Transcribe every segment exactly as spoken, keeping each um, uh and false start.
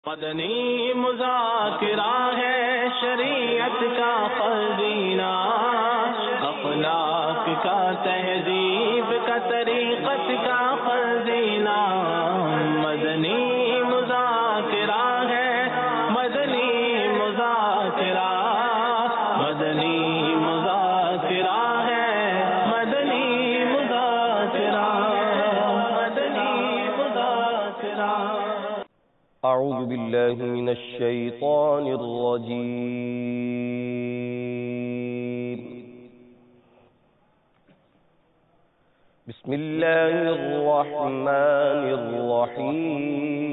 مدنی مذاکرہ ہے شریعت کا خزینہ، اخلاق کا تہذیب کا طریقت کا خزینہ۔ مدنی مذاکرہ ہے، مدنی مذاکرہ، مدنی مذاکرہ ہے، مدنی مذاکرہ، مدنی مذاکرہ۔ اعوذ باللہ من الشیطان الرجیم، بسم اللہ الرحمن الرحیم۔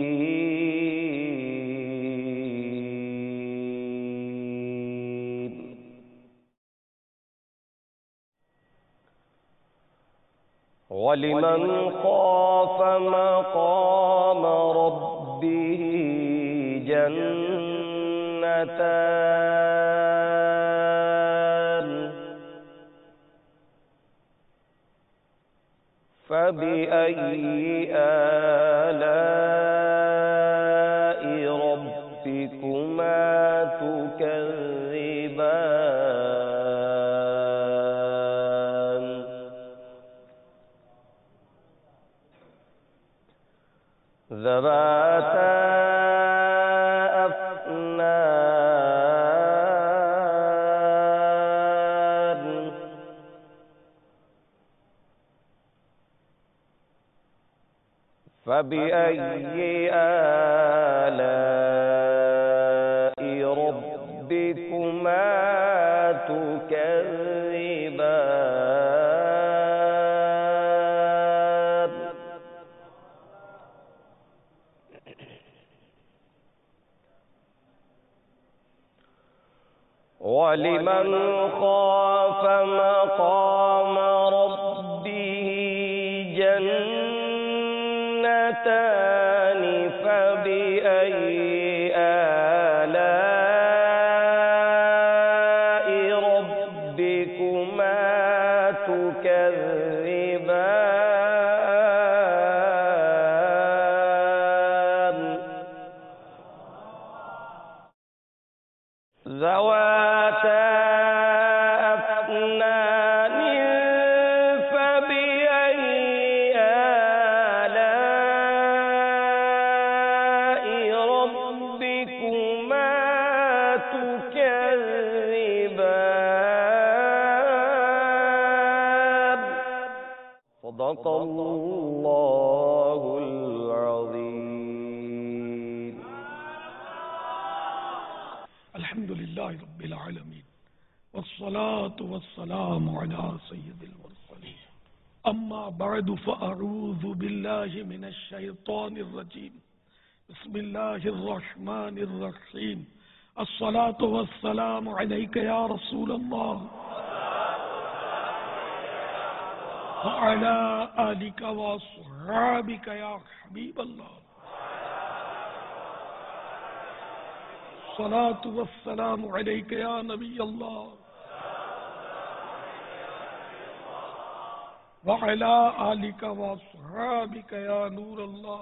وَلِمَنْ خَافَ مَقَامَ رَبِّهِ جَنَّتَانِ فَبِأَيِّ آلَاءِ رَبِّكُمَا تُكَذِّبَانِ ذَوَاتَا أَفْنَانٍ فَبِأَيِّ آلَاءِ رَبِّكُمَا تُكَذِّبَانِ وَلِمَنْ خَافَ مَقَامَ رَبِّهِ جَنَّتَانِ فَبِأَيِّ آلَاءِ رَبِّكُمَا تُكَذِّبَانِ ذَوَاتَا أَفْنَانٍ فَبِأَيِّ آلَاءِ رَبِّكُمَا تُكَذِّبَانِ صدق اللہ العظیم۔ الحمد للہ رب العالمین، والصلاة والسلام على سید المرسلین، اما بعد فاعوذ باللہ من الشیطان الرجیم، بسم اللہ الرحمن الرحیم۔ الصلاة والسلام علیک یا رسول اللہ وعلى آلک واصحابک یا حبیب اللہ۔ الصلاة والسلام علیک یا نبی اللہ وعلی آلک واصحابک یا نور اللہ۔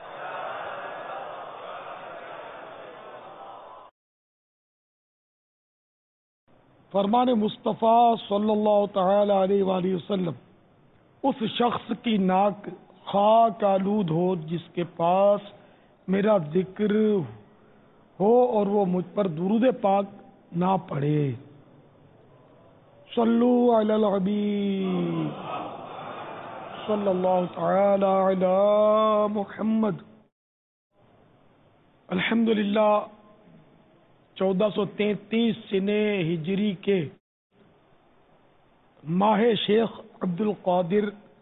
فرمان مصطفیٰ صلی اللہ تعالی علیہ وآلہ وسلم، اس شخص کی ناک خاک آلود ہو جس کے پاس میرا ذکر ہو اور وہ مجھ پر درود پاک نہ پڑھے۔ صلو علی الحبیب صلی اللہ تعالی علی محمد۔ الحمدللہ چودہ سو تینتیس سنے ہجری کے ماہ شیخ عبد القادر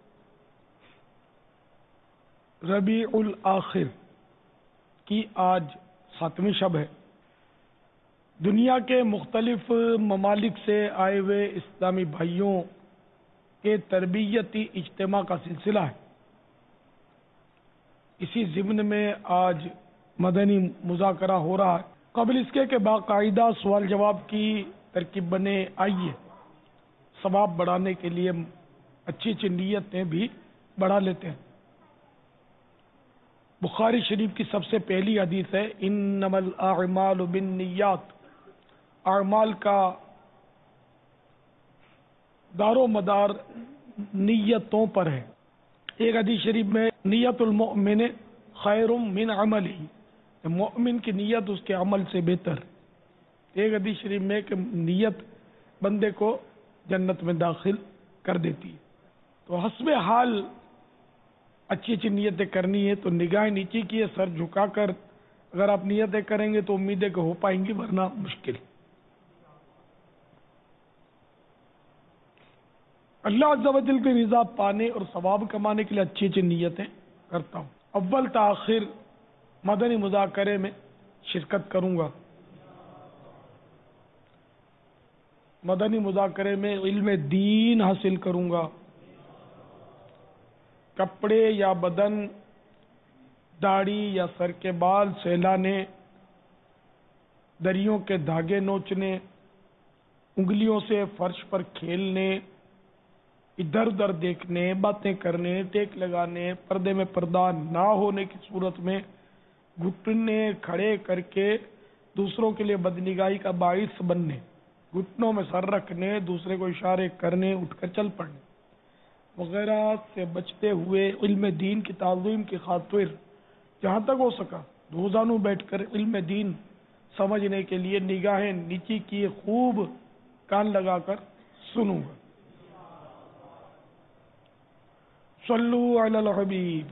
ربیع الآخر کی آج ساتویں شب ہے۔ دنیا کے مختلف ممالک سے آئے ہوئے اسلامی بھائیوں کے تربیتی اجتماع کا سلسلہ ہے۔ اسی ضمن میں آج مدنی مذاکرہ ہو رہا ہے۔ قبل اس کے کہ باقاعدہ سوال جواب کی ترکیب بنے، آئیے ثواب بڑھانے کے لیے اچھی اچھی نیتیں بھی بڑھا لیتے ہیں۔ بخاری شریف کی سب سے پہلی حدیث ہے انما الاعمال بالنیات، اعمال کا دار و مدار نیتوں پر ہے۔ ایک حدیث شریف میں نیت المؤمن خیر من عملہ، مومن کی نیت اس کے عمل سے بہتر۔ ایک حدیث شریف میں کہ نیت بندے کو جنت میں داخل کر دیتی ہے۔ تو حسب حال اچھی اچھی نیتیں کرنی ہے، تو نگاہ نیچے کی ہے، سر جھکا کر اگر آپ نیتیں کریں گے تو امید ہے کہ ہو پائیں گی، ورنہ مشکل۔ اللہ عز و جل کی رضا پانے اور ثواب کمانے کے لیے اچھی اچھی نیتیں کرتا ہوں۔ اول تاخیر مدنی مذاکرے میں شرکت کروں گا۔ مدنی مذاکرے میں علم دین حاصل کروں گا۔ کپڑے یا بدن، داڑھی یا سر کے بال سہلانے، دریوں کے دھاگے نوچنے، انگلیوں سے فرش پر کھیلنے، ادھر ادھر دیکھنے، باتیں کرنے، ٹیک لگانے، پردے میں پردہ نہ ہونے کی صورت میں گھٹنے کھڑے کر کے دوسروں کے لیے بدنگاہی کا باعث بننے، گھٹنوں میں سر رکھنے، دوسرے کو اشارے کرنے، اٹھ کر چل پڑنے وغیرہ سے بچتے ہوئے علم دین کی تعظیم کی خاطر جہاں تک ہو سکا روزانوں بیٹھ کر علم دین سمجھنے کے لیے نگاہیں نیچی کیے خوب کان لگا کر سنوں گا۔ صلو علی الحبیب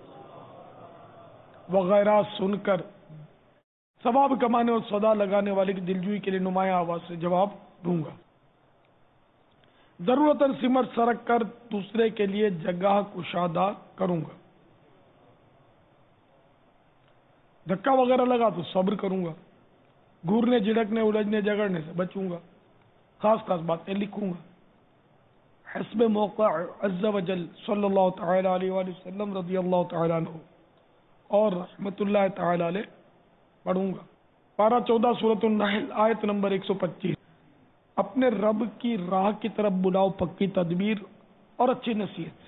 وغیرہ سن کر ثواب کمانے اور صدا لگانے والے کی دلجوئی کے لیے نمایاں آواز سے جواب دوں گا۔ ضرورتاً سمٹ سرک کر دوسرے کے لیے جگہ کشادہ کروں گا۔ دھکا وغیرہ لگا تو صبر کروں گا۔ گورنے جھڑکنے الجھنے جگڑنے سے بچوں گا۔ خاص خاص باتیں لکھوں گا۔ حسب موقع عز و جل صلی اللہ تعالی علیہ وآلہ وسلم رضی اللہ تعالیٰ عنہ اور رحمت اللہ تعالی علیہ پڑھوں گا۔ پارہ چودہ سورۃ النحل آیت نمبر ایک سو پچیس۔ اپنے رب کی راہ کی طرف بلاؤ پکی تدبیر اور اچھی نصیحت سے۔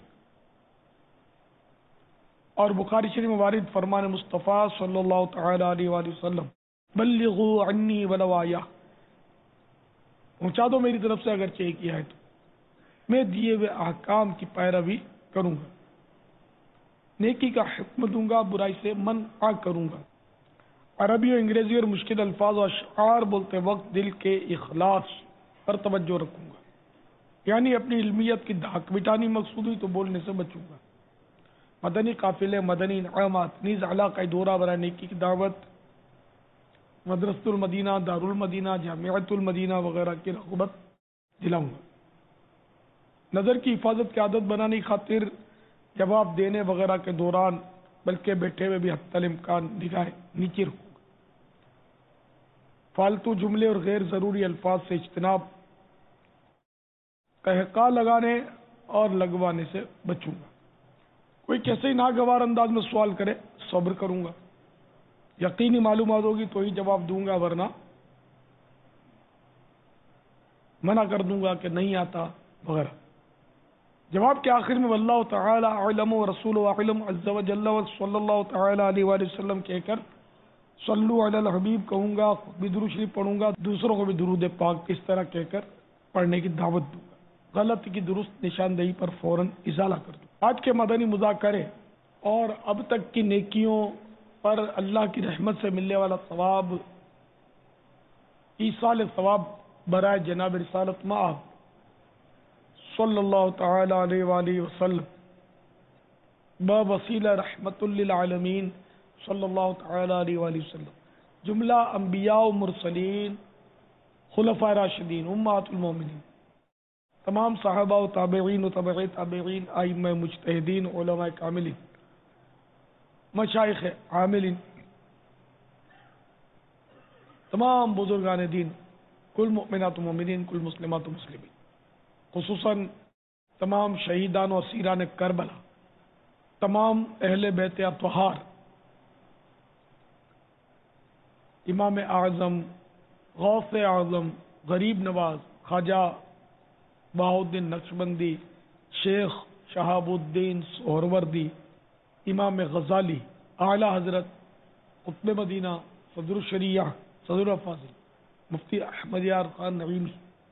اور بخاری شریف میں وارد فرمان مصطفیٰ صلی اللہ تعالی علیہ وآلہ وسلم بلغوا عنی ولو آیہ، پہنچا دو میری طرف سے اگرچہ ایک ہی ہے تو میں دیے ہوئے احکام کی پیروی کروں گا، نیکی کا حکم دوں گا، برائی سے منع کروں گا۔ عربی و انگریزی اور مشکل الفاظ و اشعار بولتے وقت دل کے اخلاص پر توجہ رکھوں گا، یعنی اپنی علمیت کی دھاک مٹانی مقصود ہوئی تو بولنے سے بچوں گا۔ مدنی قافلے، مدنی انعامات، نیز علاقہ دورہ برائے نیکی کی دعوت، مدرسۃ المدینہ، دارالمدینہ، جامعۃ المدینہ وغیرہ کی رغبت دلاؤں گا۔ نظر کی حفاظت کی عادت بنانے کی خاطر جواب دینے وغیرہ کے دوران بلکہ بیٹھے ہوئے بھی حتی الامکان نگاہ نیچے رکھوں گا۔ فالتو جملے اور غیر ضروری الفاظ سے اجتناب، قہقہ لگانے اور لگوانے سے بچوں گا۔ کوئی کیسے ہی ناگوار انداز میں سوال کرے صبر کروں گا، یقینی معلومات ہوگی تو ہی جواب دوں گا، ورنہ منع کر دوں گا کہ نہیں آتا وغیرہ۔ جواب کے آخر میں واللہ تعالی اعلم و رسول اعلم عز و جل و صلی اللہ تعالی علیہ وآلہ وسلم کہہ کر صلو علی الحبیب کہوں گا، خود بھی درود شریف پڑھوں گا، دوسروں کو بھی درود پاک اس طرح کہہ کر پڑھنے کی دعوت دوں گا۔ غلط کی درست نشاندہی پر فوراً ازالہ کر دوں۔ آج کے مدنی مذاکرے اور اب تک کی نیکیوں پر اللہ کی رحمت سے ملنے والا ثواب، ایصال ثواب برائے جناب رسالت مآب صلی اللہ تعالی علیہ وآلہ وسلم بوسیلہ رحمت للعالمین صلی اللہ تعالی علیہ وآلہ وسلم، جملہ انبیاء و مرسلین، خلفاء راشدین، امہات المومنین، تمام صحابہ و تابعین و تبع تابعین، ائمہ مجتہدین، علماء کاملین، مشائخ عاملین، تمام بزرگان دین، کل مؤمنات و مومنین، کل مسلمات و مسلمین، خصوصاً تمام شہیدان و اسیران کربلا، تمام اہل بیت اطہار، امام اعظم، غوث اعظم، غریب نواز، خواجہ بہاؤالدین نقشبندی، شیخ شہاب الدین سہروردی، امام غزالی، اعلیٰ حضرت قطب مدینہ صدر الشریعہ صدر الفاضل مفتی احمد یار خان نعیمی،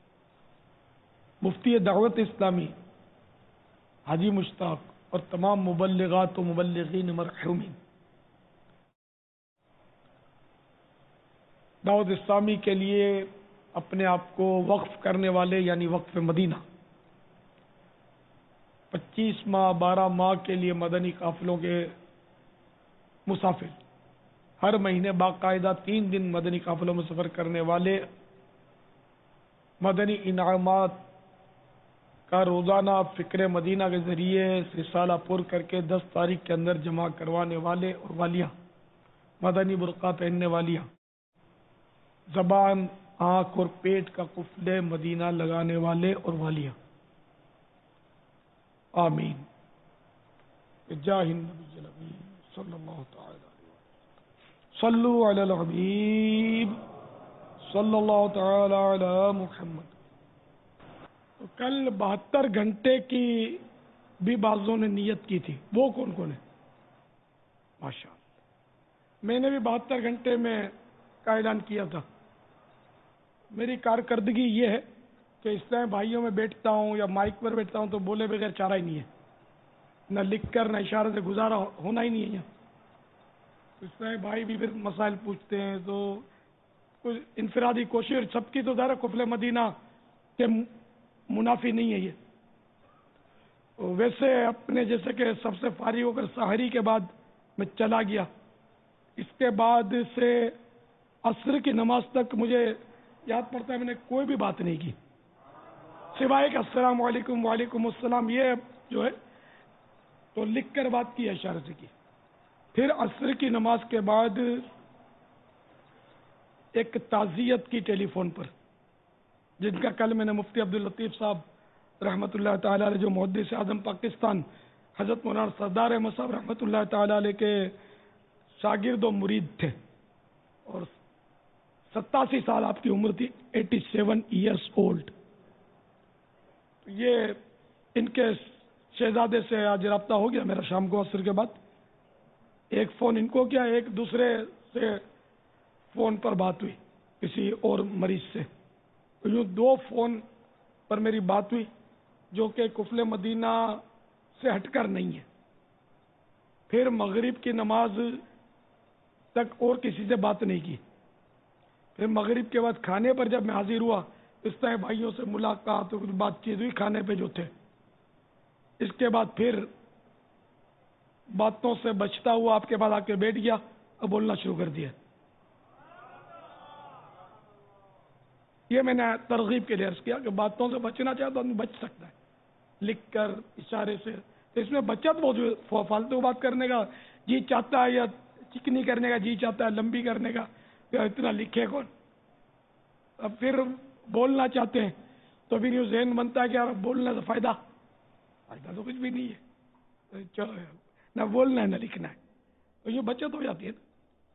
مفتی دعوت اسلامی حاجی مشتاق اور تمام مبلغات و مبلغین مرحومین، دعوت اسلامی کے لیے اپنے آپ کو وقف کرنے والے یعنی وقف مدینہ، پچیس ماہ بارہ ماہ کے لیے مدنی قافلوں کے مسافر، ہر مہینے باقاعدہ تین دن مدنی قافلوں میں سفر کرنے والے، مدنی انعامات کا روزانہ فکر مدینہ کے ذریعے رسالہ پر کر کے دس تاریخ کے اندر جمع کروانے والے اور والیاں، مدنی برقع پہننے والیاں، زبان آنکھ اور پیٹ کا قفل مدینہ لگانے والے اور والیاں، آمین جاہ النبی الامین صلی اللہ تعالی علیہ وسلم، صلو علی الحبیب صلی اللہ تعالی علی محمد۔ تو کل بہتر گھنٹے کی بھی بعضوں نے نیت کی تھی، وہ کون کون ہے؟ ماشاء اللہ، میں نے بھی بہتر گھنٹے میں کا اعلان کیا تھا۔ میری کارکردگی یہ ہے کہ اسلام بھائیوں میں بیٹھتا ہوں یا مائک پر بیٹھتا ہوں تو بولے بغیر چارہ ہی نہیں ہے، نہ لکھ کر نہ اشارے سے گزارا ہونا ہی نہیں ہے یہاں۔ اسلام بھائی بھی پھر مسائل پوچھتے ہیں تو کچھ انفرادی کوشش، سب کی تو ظاہر قفل مدینہ کے منافی نہیں ہے یہ۔ ویسے اپنے جیسے کہ سب سے فارغ ہو کر سحری کے بعد میں چلا گیا، اس کے بعد سے عصر کی نماز تک مجھے یاد پڑتا ہے میں نے کوئی بھی بات نہیں کی سوائے کہ السلام علیکم وعلیکم السلام، یہ جو ہے تو لکھ کر بات کی، اشارے سے کی۔ پھر عصر کی نماز کے بعد ایک تعزیت کی ٹیلی فون پر، جن کا کل میں نے مفتی عبداللطیف صاحب رحمۃ اللہ تعالی علیہ جو محدث اعظم پاکستان حضرت مولانا سردار احمد صاحب رحمۃ اللہ تعالی علیہ کے شاگرد و مرید تھے، اور ستاسی سال آپ کی عمر تھی، ایٹی سیون ایئرس اولڈ۔ یہ ان کے شہزادے سے آج رابطہ ہو گیا میرا شام کو عصر کے بعد، ایک فون ان کو کیا، ایک دوسرے سے فون پر بات ہوئی کسی اور مریض سے، تو یوں دو فون پر میری بات ہوئی جو کہ قفل مدینہ سے ہٹ کر نہیں ہے۔ پھر مغرب کی نماز تک اور کسی سے بات نہیں کی، پھر مغرب کے بعد کھانے پر جب میں حاضر ہوا اس طرح بھائیوں سے ملاقات اور بات چیت ہوئی کھانے پہ جو تھے، اس کے بعد پھر باتوں سے بچتا ہوا آپ کے پاس آ کے بیٹھ گیا، اب بولنا شروع کر دیا۔ یہ میں نے ترغیب کے لیے عرض کیا کہ باتوں سے بچنا چاہے تو آدمی بچ سکتا ہے، لکھ کر اشارے سے، تو اس میں بچت موجود، فالتو بات کرنے کا جی چاہتا ہے یا چکنی کرنے کا جی چاہتا ہے، لمبی کرنے کا یا اتنا لکھے کون۔ اب پھر بولنا چاہتے ہیں تو پھر یہ ذہن بنتا ہے کہ یار بولنے سے فائدہ فائدہ تو کچھ بھی نہیں ہے، نہ بولنا ہے نہ لکھنا ہے، تو یہ بچت ہو جاتی ہے نا۔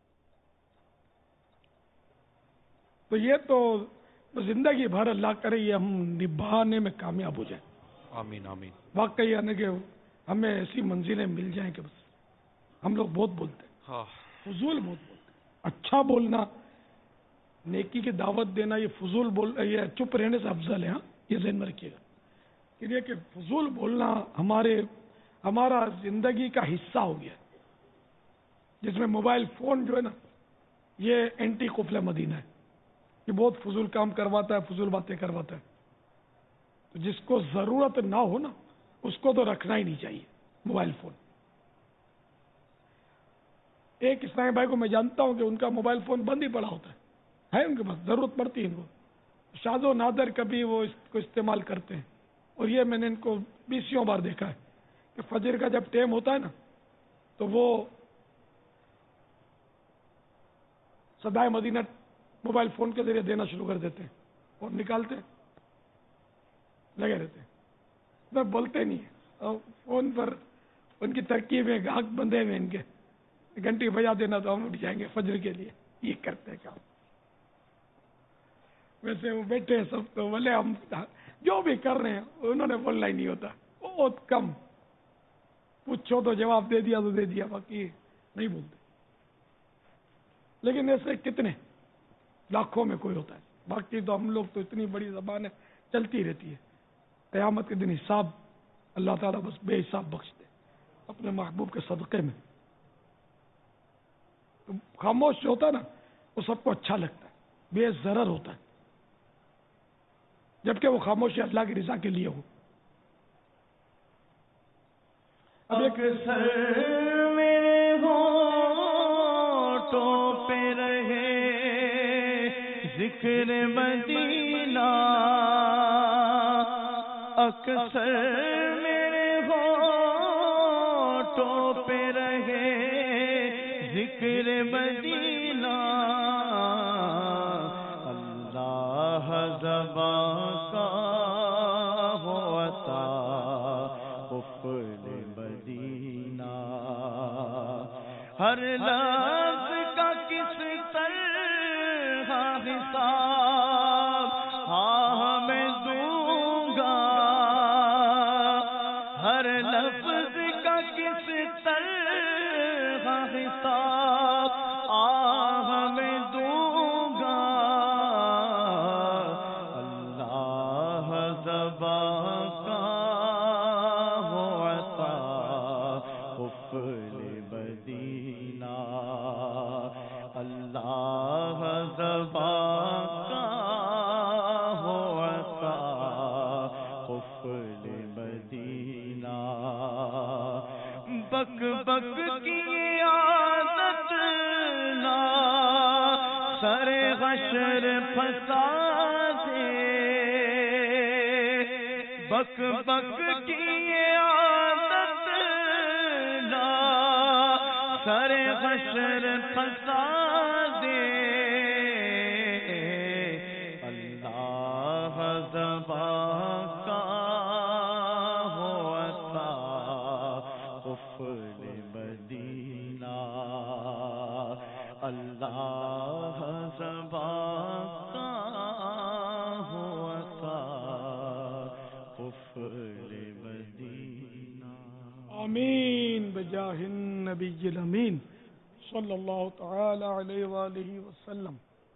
تو یہ تو زندگی بھر اللہ کرے یہ ہم نبھانے میں کامیاب ہو جائیں، آمین آمین۔ واقعی یعنی کہ ہمیں ایسی منزلیں مل جائیں کہ بس ہم لوگ بہت بولتے ہیں، ہاں فضول بہت بولتے ہیں، اچھا بولنا، نیکی کی دعوت دینا، یہ فضول بول یہ چپ رہنے سے افضل ہے، ہاں یہ ذہن میں رکھیے گا کہ یہ کہ فضول بولنا ہمارے ہمارا زندگی کا حصہ ہو گیا، جس میں موبائل فون جو ہے نا یہ اینٹی قفل مدینہ ہے، یہ بہت فضول کام کرواتا ہے، فضول باتیں کرواتا ہے، تو جس کو ضرورت نہ ہو نا اس کو تو رکھنا ہی نہیں چاہیے موبائل فون۔ ایک اسلامی بھائی کو میں جانتا ہوں کہ ان کا موبائل فون بند ہی پڑا ہوتا ہے ہے ان کے پاس، ضرورت پڑتی ہے ان کو، شاذ و نادر کبھی وہ اس کو استعمال کرتے ہیں، اور یہ میں نے ان کو بیسیوں بار دیکھا ہے کہ فجر کا جب ٹائم ہوتا ہے نا تو وہ صدائے مدینہ موبائل فون کے ذریعے دینا شروع کر دیتے ہیں اور نکالتے ہیں، لگے رہتے ہیں، میں بولتے نہیں ہیں، اور فون پر ان کی ترکیب ہے، گاہک بندے ہوئے ان کے، گھنٹی بجا دینا تو ہم اٹھ جائیں گے فجر کے لیے، یہ کرتے ہیں کام۔ ویسے وہ بیٹھے ہیں سب تو بولے ہم جو بھی کر رہے ہیں انہوں نے بولنا ہی نہیں ہوتا، بہت کم، پوچھو تو جواب دے دیا تو دے دیا، باقی نہیں بولتے. لیکن ایسے کتنے لاکھوں میں کوئی ہوتا ہے. باقی تو ہم لوگ تو اتنی بڑی زبان ہے چلتی رہتی ہے. قیامت کے دن حساب اللہ تعالیٰ بس بے حساب بخش دے اپنے محبوب کے صدقے میں. تو خاموش جو ہوتا ہے نا وہ سب کو اچھا لگتا ہے, بے ضرر ہوتا ہے, جبکہ وہ خاموشی اللہ کی رضا کے لیے ہو. اب ایک اکثر میرے ہونٹوں پہ رہے ذکر مدینہ, اکثر میرے ہونٹوں پہ رہے ذکر مدینہ, اللہ زبان کا ہو عطا قفل مدینہ, ہر لفظ کا کس طرح حساب ہاں میں دوں گا, ہر لفظ کا کس طرح حساب آہ میں دوں گا, اللہ زبان کا ہو عطا قفل مدینہ, اللہ زبان کا ہو عطا قفل مدینہ. بک بک کی عادت نہ سر حشر پھنسا دے, بک بک کی عادت نہ سر حشر پھنسا دے, اللہ زبان کا ہو عطا قفل مدینہ, اللہ زبان کا ہو عطا قفل مدینہ. آمین بجاہ النبی الامین صلی اللہ تعالی علیہ وآلہ وسلم.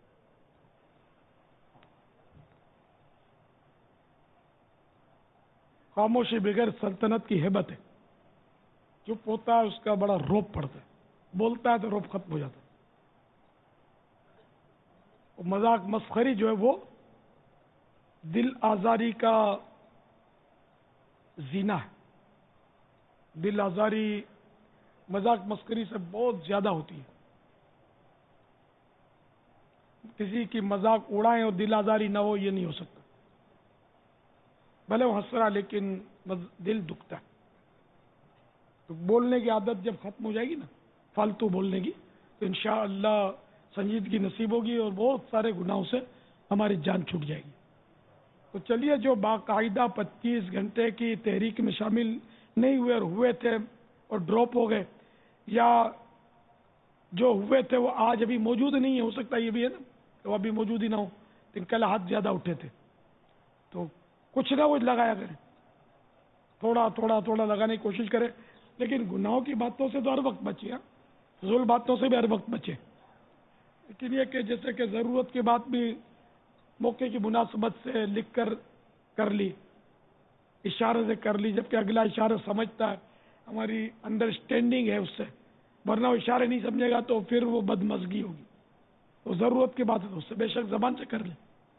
خاموشی بغیر سلطنت کی ہیبت ہے. چپ ہوتا ہے اس کا بڑا روب پڑتا ہے, بولتا ہے تو روب ختم ہو جاتا ہے. مذاق مسخری جو ہے وہ دل آزاری کا زینہ ہے. دل آزاری مذاق مسخری سے بہت زیادہ ہوتی ہے. کسی کی مذاق اڑائیں اور دل آزاری نہ ہو یہ نہیں ہو سکتا. بھلے وہ ہنس رہا لیکن دل دکھتا ہے. تو بولنے کی عادت جب ختم ہو جائے گی نا فالتو بولنے کی تو انشاءاللہ سنجیدگی نصیب ہوگی اور بہت سارے گناہوں سے ہماری جان چھوٹ جائے گی. تو چلیے جو باقاعدہ پچیس گھنٹے کی تحریک میں شامل نہیں ہوئے اور ہوئے تھے اور ڈراپ ہو گئے, یا جو ہوئے تھے وہ آج ابھی موجود نہیں ہے, ہو سکتا یہ بھی ہے نا کہ وہ ابھی موجود ہی نہ ہو, لیکن کل ہاتھ زیادہ اٹھے تھے تو کچھ نہ کچھ لگایا کریں, تھوڑا تھوڑا تھوڑا لگانے کی کوشش کریں. لیکن گناہوں کی باتوں سے تو ہر وقت بچے, فضول باتوں سے بھی ہر وقت بچے. لیکن یہ کہ جیسے کہ ضرورت کی بات بھی موقع کی مناسبت سے لکھ کر کر لی, اشارے سے کر لی, جبکہ اگلا اشارہ سمجھتا ہے, ہماری انڈرسٹینڈنگ ہے اس سے, ورنہ وہ اشارے نہیں سمجھے گا تو پھر وہ بدمزگی ہوگی. تو ضرورت کی بات ہے تو اس سے بے شک زبان سے کر لیں.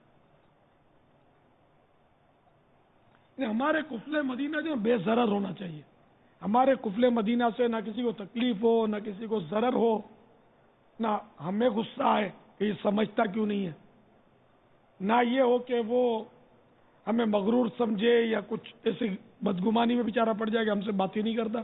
ہمارے قفل مدینہ جو بے ضرر ہونا چاہیے. ہمارے قفل مدینہ سے نہ کسی کو تکلیف ہو, نہ کسی کو ضرر ہو, نہ ہمیں غصہ آئے کہ یہ سمجھتا کیوں نہیں ہے, نہ یہ ہو کہ وہ ہمیں مغرور سمجھے یا کچھ ایسی بدگمانی میں بیچارہ پڑ جائے کہ ہم سے بات ہی نہیں کرتا.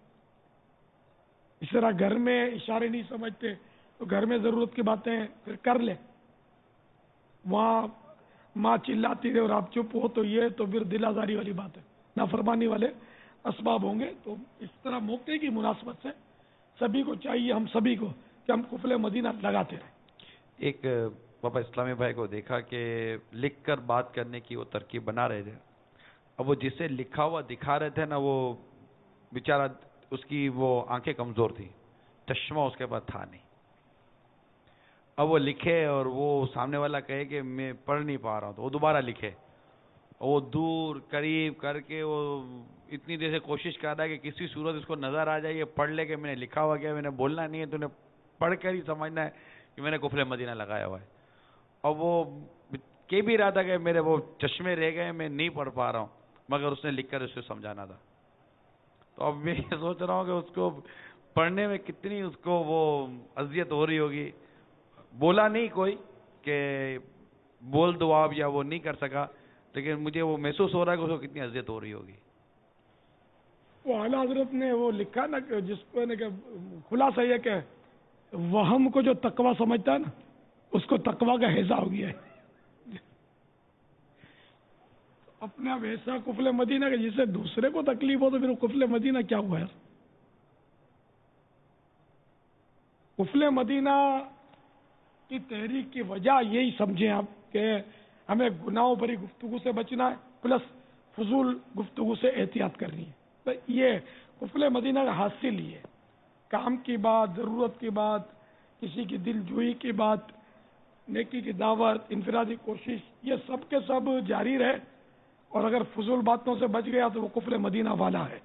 اس طرح گھر میں اشارے نہیں سمجھتے تو گھر میں ضرورت کی باتیں پھر کر لیں. وہاں ماں چلاتی رہے اور آپ چپ ہو تو یہ تو پھر دل آزاری والی بات ہے, نافرمانی والے اسباب ہوں گے. تو اس طرح موقع کی مناسبت سے سبھی کو چاہیے, ہم سبھی کو, کہ ہم قفل مدینہ لگاتے رہیں. ایک بابا اسلامی بھائی کو دیکھا کہ لکھ کر بات کرنے کی وہ ترکیب بنا رہے تھے. اب وہ جسے لکھا ہوا دکھا رہے تھے نا, وہ بیچارہ اس کی وہ آنکھیں کمزور تھی, چشمہ اس کے پاس تھا نہیں. اب وہ لکھے اور وہ سامنے والا کہے کہ میں پڑھ نہیں پا رہا ہوں تو وہ دوبارہ لکھے. وہ دور قریب کر کے وہ اتنی دیر سے کوشش کر رہا ہے کہ کسی صورت اس کو نظر آ جائے, یہ پڑھ لے کہ میں نے لکھا ہوا کیا, میں نے بولنا نہیں ہے, تو نے پڑھ کر ہی سمجھنا ہے کہ میں نے قفل مدینہ لگایا ہوا ہے. اور وہ کہہ بھی رہا تھا کہ میرے وہ چشمے رہ گئے, میں نہیں پڑھ پا رہا ہوں, مگر اس نے لکھ کر اس کو سمجھانا تھا. تو اب میں یہ سوچ رہا ہوں کہ اس کو پڑھنے میں کتنی اس کو وہ اذیت ہو رہی ہوگی. بولا نہیں کوئی کہ بول دو آپ, یا وہ نہیں کر سکا, لیکن مجھے وہ محسوس ہو رہا ہے کہ اس کو کتنی اذیت ہو رہی ہوگی. وہ اعلیٰ حضرت نے وہ لکھا نا کہ جس کو کہ خلاصہ یہ کہ وہم کو جو تقوی سمجھتا ہے نا, اس کو تقوی کا ہیضہ ہو گیا ہے. اپنے آپ ایسا قفل مدینہ کہ جس سے دوسرے کو تکلیف ہو تو پھر قفل مدینہ کیا ہوا ہے؟ قفل مدینہ کی تحریک کی وجہ یہی سمجھیں آپ کہ ہمیں گناہوں بھری گفتگو سے بچنا ہے, پلس فضول گفتگو سے احتیاط کرنی ہے. تو یہ قفل مدینہ کا حاصل یہ ہے, کام کی بات, ضرورت کی بات, کسی کی دل جوئی کی بات, نیکی کی دعوت, انفرادی کوشش, یہ سب کے سب جاری رہے. اور اگر فضول باتوں سے بچ گیا تو وہ قفل مدینہ والا ہے.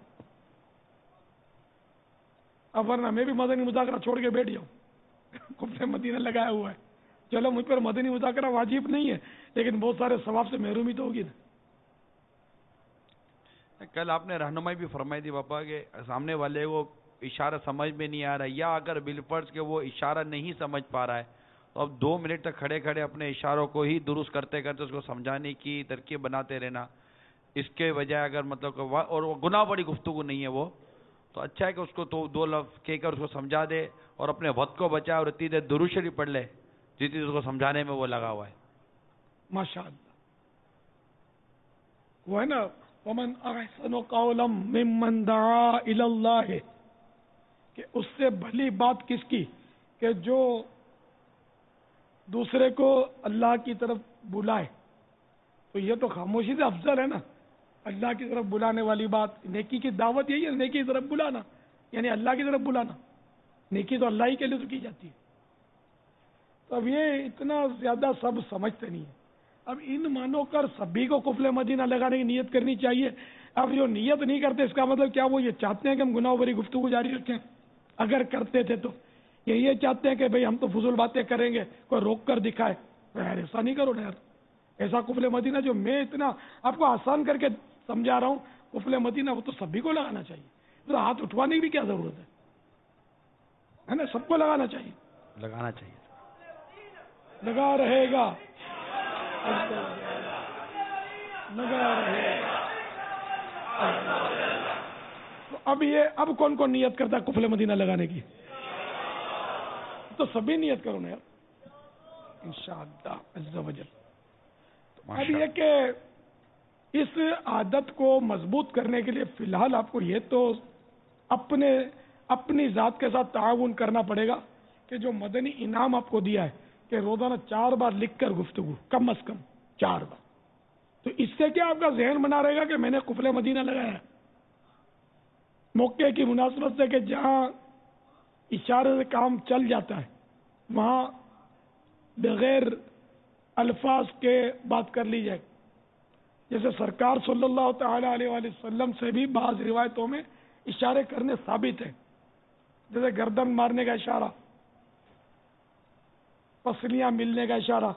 اب ورنہ میں بھی مدنی مذاکرہ چھوڑ کے بیٹھ جاؤں, قفل مدینہ لگایا ہوا ہے, چلو مجھ پر مدنی مذاکرہ واجب نہیں ہے, لیکن بہت سارے ثواب سے محرومی تو ہوگی نا. کل آپ نے رہنمائی بھی فرمائی تھی باپا کہ سامنے والے کو اشارہ سمجھ میں نہیں آ رہا, یا اگر بالفرض کہ وہ اشارہ نہیں سمجھ پا رہا ہے تو اب دو منٹ تک کھڑے کھڑے اپنے اشاروں کو ہی درست کرتے کرتے اس کو سمجھانے کی ترکیب بناتے رہنا. اس کے بجائے اگر مطلب کہ اور وہ گناہ بڑی گفتگو نہیں ہے وہ, تو اچھا ہے کہ اس کو تو دو لفظ کہہ کر اس کو سمجھا دے اور اپنے وقت کو بچائے اور اتنی دیر درود شریف پڑھ لے جتنی اس کو سمجھانے میں وہ لگا ہوا ہے. ماشاء اللہ. وہ ہے نا ومن احسن قولا ممن دعا الی اللہ, کہ اس سے بھلی بات کس کی کہ جو دوسرے کو اللہ کی طرف بلائے. تو یہ تو خاموشی سے افضل ہے نا, اللہ کی طرف بلانے والی بات. نیکی کی دعوت یہی ہے, نیکی کی طرف بلانا, یعنی اللہ کی طرف بلانا. نیکی تو اللہ ہی کے لیے تو کی جاتی ہے. تو اب یہ اتنا زیادہ سب سمجھتے نہیں ہیں. اب ان مانو کر سبھی کو قفل مدینہ لگانے کی نیت کرنی چاہیے. اب جو نیت نہیں کرتے اس کا مطلب کیا وہ یہ چاہتے ہیں کہ ہم گناہ بھری گفتگو جاری رکھیں؟ اگر کرتے تھے تو یہ یہ چاہتے ہیں کہ بھئی ہم تو فضول باتیں کریں گے, کوئی روک کر دکھائے. یار ایسا نہیں کرو نا یار. ایسا قفل مدینہ جو میں اتنا آپ کو آسان کر کے سمجھا رہا ہوں, قفل مدینہ وہ تو سبھی کو لگانا چاہیے. تو ہاتھ اٹھوانے کی بھی کیا ضرورت ہے, ہے نا؟ سب کو لگانا چاہیے, لگانا چاہیے. لگا رہے گا, لگا رہے گا. تو اب یہ اب کون کون نیت کرتا ہے قفل مدینہ لگانے کی؟ تو سبھی نیت کرو نا یار, انشاءاللہ عز و جل. اب یہ کہ اس عادت کو مضبوط کرنے کے لیے فی الحال آپ کو یہ تو اپنے اپنی ذات کے ساتھ تعاون کرنا پڑے گا کہ جو مدنی انعام آپ کو دیا ہے کہ روزانہ چار بار لکھ کر گفتگو, کم از کم چار بار. تو اس سے کیا آپ کا ذہن بنا رہے گا کہ میں نے قفل مدینہ لگایا ہے. موقع کی مناسبت سے کہ جہاں اشارے سے کام چل جاتا ہے وہاں بغیر الفاظ کے بات کر لی جائے. جیسے سرکار صلی اللہ تعالی علیہ وآلہ وسلم سے بھی بعض روایتوں میں اشارے کرنے ثابت ہیں, جیسے گردن مارنے کا اشارہ, پسلیاں ملنے کا اشارہ,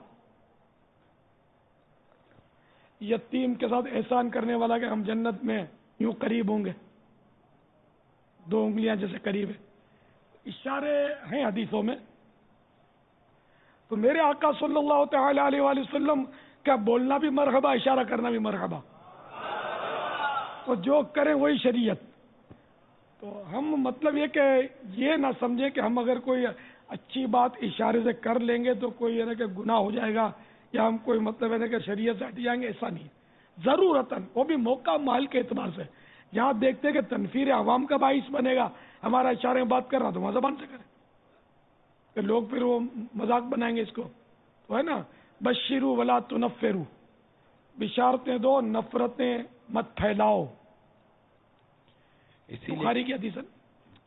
یتیم کے ساتھ احسان کرنے والا کہ ہم جنت میں یوں قریب ہوں گے, دو انگلیاں جیسے قریب ہے. اشارے ہیں حدیثوں میں. تو میرے آقا صلی اللہ تعالی علیہ وآلہ وسلم کا بولنا بھی مرحبا, اشارہ کرنا بھی مرحبا, اور جو کریں وہی شریعت. تو ہم مطلب یہ کہ یہ نہ سمجھیں کہ ہم اگر کوئی اچھی بات اشارے سے کر لیں گے تو کوئی ہے نا کہ گناہ ہو جائے گا, یا ہم کوئی مطلب ہے نا کہ شریعت سے ہٹ جائیں گے. ایسا نہیں, ضرورتاً وہ بھی موقع محل کے اعتبار سے. جہاں دیکھتے ہیں کہ تنفیر عوام کا باعث بنے گا ہمارا اشارے میں بات کرنا, تو وہاں زبان سے کریں, کہ لوگ پھر وہ مذاق بنائیں گے اس کو. تو ہے نا, بشرو ولا تنفرو, بشارتیں دو نفرتیں مت پھیلاؤ. اسی بخاری کی حدیث ہے.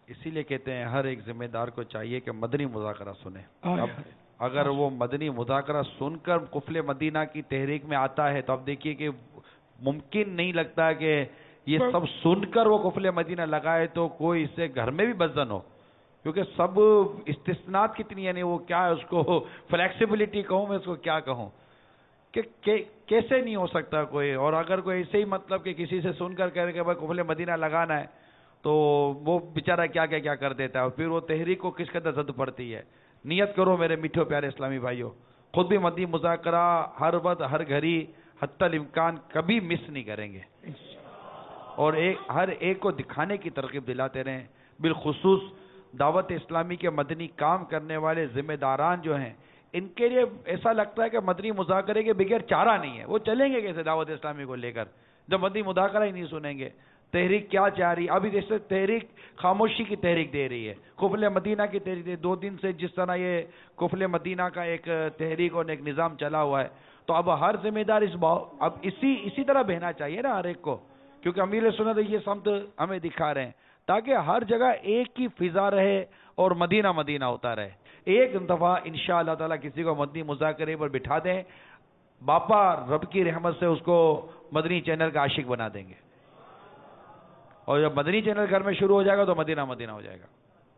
اسی لیے کہتے ہیں ہر ایک ذمہ دار کو چاہیے کہ مدنی مذاکرہ سنے. آئے اب آئے. اگر وہ مدنی مذاکرہ سن کر قفل مدینہ کی تحریک میں آتا ہے تو اب دیکھیے کہ ممکن نہیں لگتا کہ یہ سب سن کر وہ قفل مدینہ لگائے تو کوئی اس سے گھر میں بھی بزن ہو, کیونکہ سب استثناءات کتنی, یعنی وہ کیا ہے اس کو فلیکسیبلٹی کہوں میں اس کو کیا کہوں کہ کیسے نہیں ہو سکتا کوئی. اور اگر کوئی ایسے ہی مطلب کہ کسی سے سن کر کہہ رہے کہ بھائی قفل مدینہ لگانا ہے تو وہ بیچارہ کیا کیا کیا کر دیتا ہے, اور پھر وہ تحریک کو کس قدر زد پڑتی ہے. نیت کرو میرے میٹھو پیارے اسلامی بھائیوں, خود بھی مدنی مذاکرہ ہر وقت ہر گھڑی حتی الامکان کبھی مس نہیں کریں گے, اور ایک ہر ایک کو دکھانے کی ترغیب دلاتے رہیں. بالخصوص دعوت اسلامی کے مدنی کام کرنے والے ذمہ داران جو ہیں, ان کے لیے ایسا لگتا ہے کہ مدنی مذاکرے کے بغیر چارہ نہیں ہے. وہ چلیں گے کیسے دعوت اسلامی کو لے کر جب مدنی مذاکرہ ہی نہیں سنیں گے. تحریک کیا چاہ رہی, ابھی جیسے تحریک خاموشی کی تحریک دے رہی ہے, قفل مدینہ کی تحریک دے, دو دن سے جس طرح یہ قفل مدینہ کا ایک تحریک اور ایک نظام چلا ہوا ہے, تو اب ہر ذمہ دار اس اب اسی اسی طرح بہنا چاہیے نا ہر ایک کو, کیونکہ امیر سنت یہ سمت ہمیں دکھا رہے ہیں تاکہ ہر جگہ ایک ہی فضا رہے اور مدینہ مدینہ ہوتا رہے. ایک دفعہ انشاء اللہ تعالیٰ کسی کو مدنی مذاکرے پر بٹھا دیں, باپا رب کی رحمت سے اس کو مدنی چینل کا عاشق بنا دیں گے, اور جب مدنی چینل گھر میں شروع ہو جائے گا تو مدینہ مدینہ ہو جائے گا.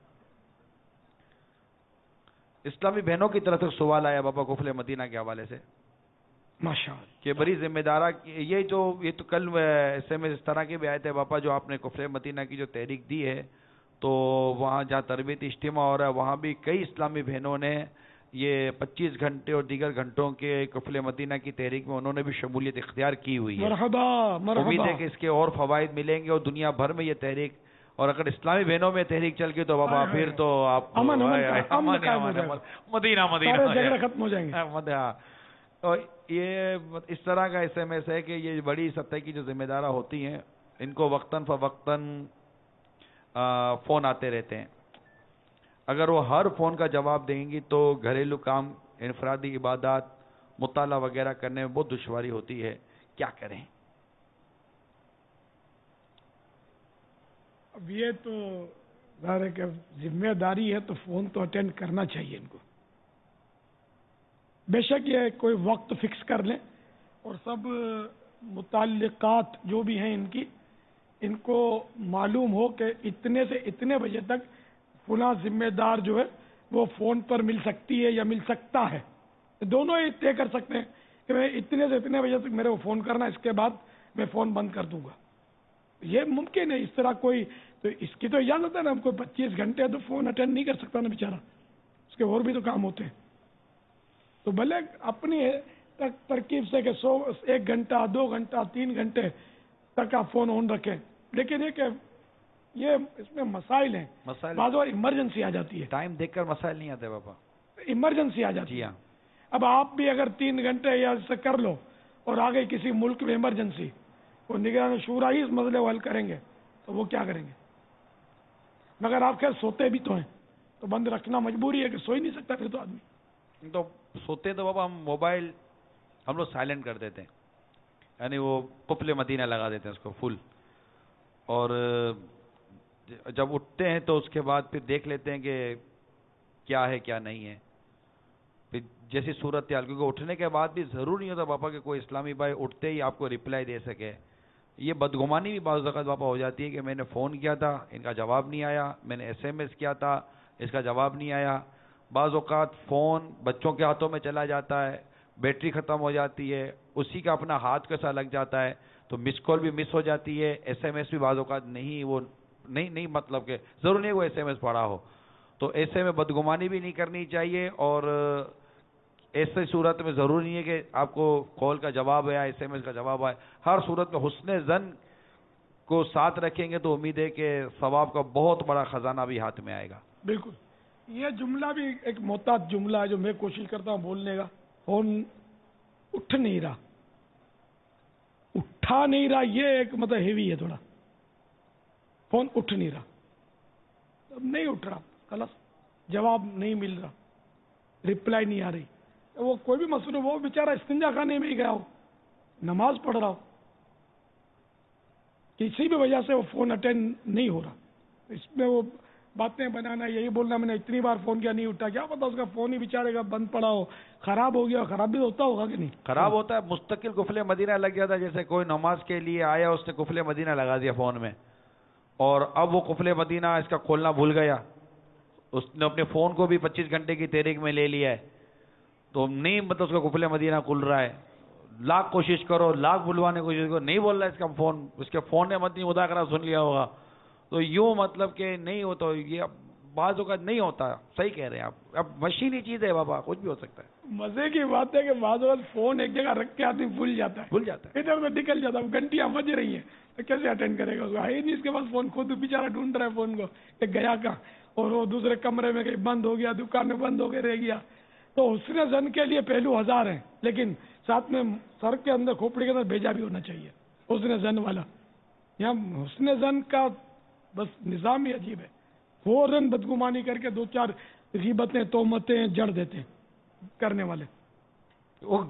اسلامی بہنوں کی طرف سے سوال آیا بابا قفل مدینہ کے حوالے سے ماشاءاللہ کہ بڑی ذمہ دارہ یہ جو یہ تو کل ایسے میں اس طرح کے بھی آئے تھے باپا, جو آپ نے قفل مدینہ کی جو تحریک دی ہے تو وہاں جہاں تربیتی اجتماع ہو رہا ہے وہاں بھی کئی اسلامی بہنوں نے یہ پچیس گھنٹے اور دیگر گھنٹوں کے قفل مدینہ کی تحریک میں انہوں نے بھی شمولیت اختیار کی ہوئی ہے. مرحبا مرحبا. امید ہے کہ اس کے اور فوائد ملیں گے اور دنیا بھر میں یہ تحریک, اور اگر اسلامی بہنوں میں تحریک چل گئی تو بابا پھر تو آپ امن مدینہ مدینہ ختم ہو جائیں گے. اور یہ اس طرح کا ایس ایم ایس ہے کہ یہ بڑی سطح کی جو ذمہ دارہ ہوتی ہیں ان کو وقتاً فوقتاً فون آتے رہتے ہیں. اگر وہ ہر فون کا جواب دیں گی تو گھریلو کام, انفرادی عبادات, مطالعہ وغیرہ کرنے میں بہت دشواری ہوتی ہے. کیا کریں؟ اب یہ تو ظاہر ہے کہ ذمہ داری ہے تو فون تو اٹینڈ کرنا چاہیے ان کو. بے شک یہ کوئی وقت فکس کر لیں اور سب متعلقات جو بھی ہیں ان کی ان کو معلوم ہو کہ اتنے سے اتنے بجے تک فلاں ذمہ دار جو ہے وہ فون پر مل سکتی ہے یا مل سکتا ہے. دونوں ہی طے کر سکتے ہیں کہ میں اتنے سے اتنے بجے تک میرے کو فون کرنا, اس کے بعد میں فون بند کر دوں گا. یہ ممکن ہے. اس طرح کوئی تو اس کی تو اجازت ہے نا, کوئی پچیس گھنٹے تو فون اٹینڈ نہیں کر سکتا نا بیچارہ, اس کے اور بھی تو کام ہوتے ہیں. تو بھلے اپنی ترکیب سے کہ سو ایک گھنٹہ دو گھنٹہ تین گھنٹے تک آپ فون آن رکھیں, لیکن یہ کہ یہ اس میں مسائل ہیں. مسائل بعض بار ایمرجنسی آ جاتی ہے, ٹائم دیکھ کر مسائل نہیں آتے بابا, ایمرجنسی آ جاتی جی ہے. ہاں. اب آپ بھی اگر تین گھنٹے یا سے کر لو اور آگے کسی ملک میں ایمرجنسی, وہ نگران شورا ہی اس مسئلے کو حل کریں گے تو وہ کیا کریں گے؟ مگر آپ خیر سوتے بھی تو ہیں تو بند رکھنا مجبوری ہے کہ سو ہی نہیں سکتا پھر تو آدمی. تو سوتے تو بابا ہم موبائل ہم لوگ سائلنٹ کر دیتے ہیں, یعنی وہ قفل مدینہ لگا دیتے ہیں اس کو فل, اور جب اٹھتے ہیں تو اس کے بعد پھر دیکھ لیتے ہیں کہ کیا ہے کیا نہیں ہے. پھر جیسی صورت حال, کیونکہ اٹھنے کے بعد بھی ضرور نہیں ہوتا باپا کہ کوئی اسلامی بھائی اٹھتے ہی آپ کو رپلائی دے سکے. یہ بدگمانی بھی بعض اوقات باپا ہو جاتی ہے کہ میں نے فون کیا تھا ان کا جواب نہیں آیا, میں نے ایس ایم ایس کیا تھا اس کا جواب نہیں آیا. بعض اوقات فون بچوں کے ہاتھوں میں چلا جاتا ہے, بیٹری ختم ہو جاتی ہے, اسی کا اپنا ہاتھ کیسا لگ جاتا ہے تو مس کال بھی مس ہو جاتی ہے, ایس ایم ایس بھی بعض اوقات نہیں وہ نہیں نہیں مطلب کہ ضرور نہیں وہ ایس ایم ایس پڑھا ہو. تو ایسے میں بدگمانی بھی نہیں کرنی چاہیے, اور ایسے صورت میں ضروری نہیں ہے کہ آپ کو کال کا جواب آیا ایس ایم ایس کا جواب آئے. ہر صورت میں حسن ظن کو ساتھ رکھیں گے تو امید ہے کہ ثواب کا بہت بڑا خزانہ بھی ہاتھ میں آئے گا. بالکل. یہ جملہ بھی ایک محتاط جملہ ہے جو میں کوشش کرتا ہوں بولنے کا. فون اٹھ نہیں رہا, اٹھا نہیں رہا, یہ ایک مطلب ہیوی ہے تھوڑا. فون اٹھ نہیں رہا, اب نہیں اٹھ رہا, خلاص جواب نہیں مل رہا, رپلائی نہیں آ رہی. وہ کوئی بھی مسئلہ, وہ بیچارہ استنجا خانے میں ہی گیا ہو, نماز پڑھ رہا ہو, کسی بھی وجہ سے وہ فون اٹینڈ نہیں ہو رہا, اس میں وہ باتیں بنانا، یہی بولنا میں نے اتنی بار فون کیا نہیں اٹھا، کیا پتا اس کا فون ہی بیچارے کا بند پڑا ہو، خراب ہو گیا، خراب بھی ہوتا ہوگا کہ نہیں؟ خراب ہوتا ہے، مستقل قفل مدینہ لگ گیا تھا، جیسے کوئی نماز کے لیے آیا اس نے قفل مدینہ لگا دیا فون میں، اور اب وہ قفل مدینہ اس کا کھولنا بھول گیا، اس نے اپنے فون کو بھی پچیس گھنٹے کی تحریک میں لے لیا ہے، تو نہیں مطلب اس کا قفل مدینہ کھل رہا ہے، لاکھ کوشش کرو، لاکھ بلوانے کی کوشش کرو، نہیں بول رہا ہے اس کا فون، اس کے فون نے مدنی مذاکرہ سن لیا ہوگا، تو یوں مطلب کہ نہیں ہو، تو یہ بعض اوقات نہیں ہوتا، صحیح کہہ رہے ہیں آپ، اب مشینی چیز ہے بابا، کچھ بھی ہو سکتا ہے، مزے کی بات ہے کہ بعض اوقات فون ایک جگہ رکھ کے آدمی بھول جاتا ہے، بھول جاتا ہے، ادھر ادھر نکل جاتا ہے، گھنٹیاں بج رہی ہیں تو کیسے اٹینڈ کرے گا، ہے نہیں اس کے پاس فون، خود بیچارہ ڈھونڈ رہا ہے فون کو کہ گیا کہاں، اور وہ دوسرے کمرے میں کہیں بند ہو گیا، دکان میں بند ہو کے رہ گیا. تو حسن زن کے لیے پہلو ہزار ہیں، لیکن ساتھ میں سر کے اندر کھوپڑی کے اندر بھیجا بھی ہونا چاہیے حسن زن والا. یہاں حسن زن کا بس نظام ہی عجیب ہے، فوراً بدگمانی کر کے دو چار غیبتیں تہمتیں جڑ دیتے ہیں کرنے والے. وہ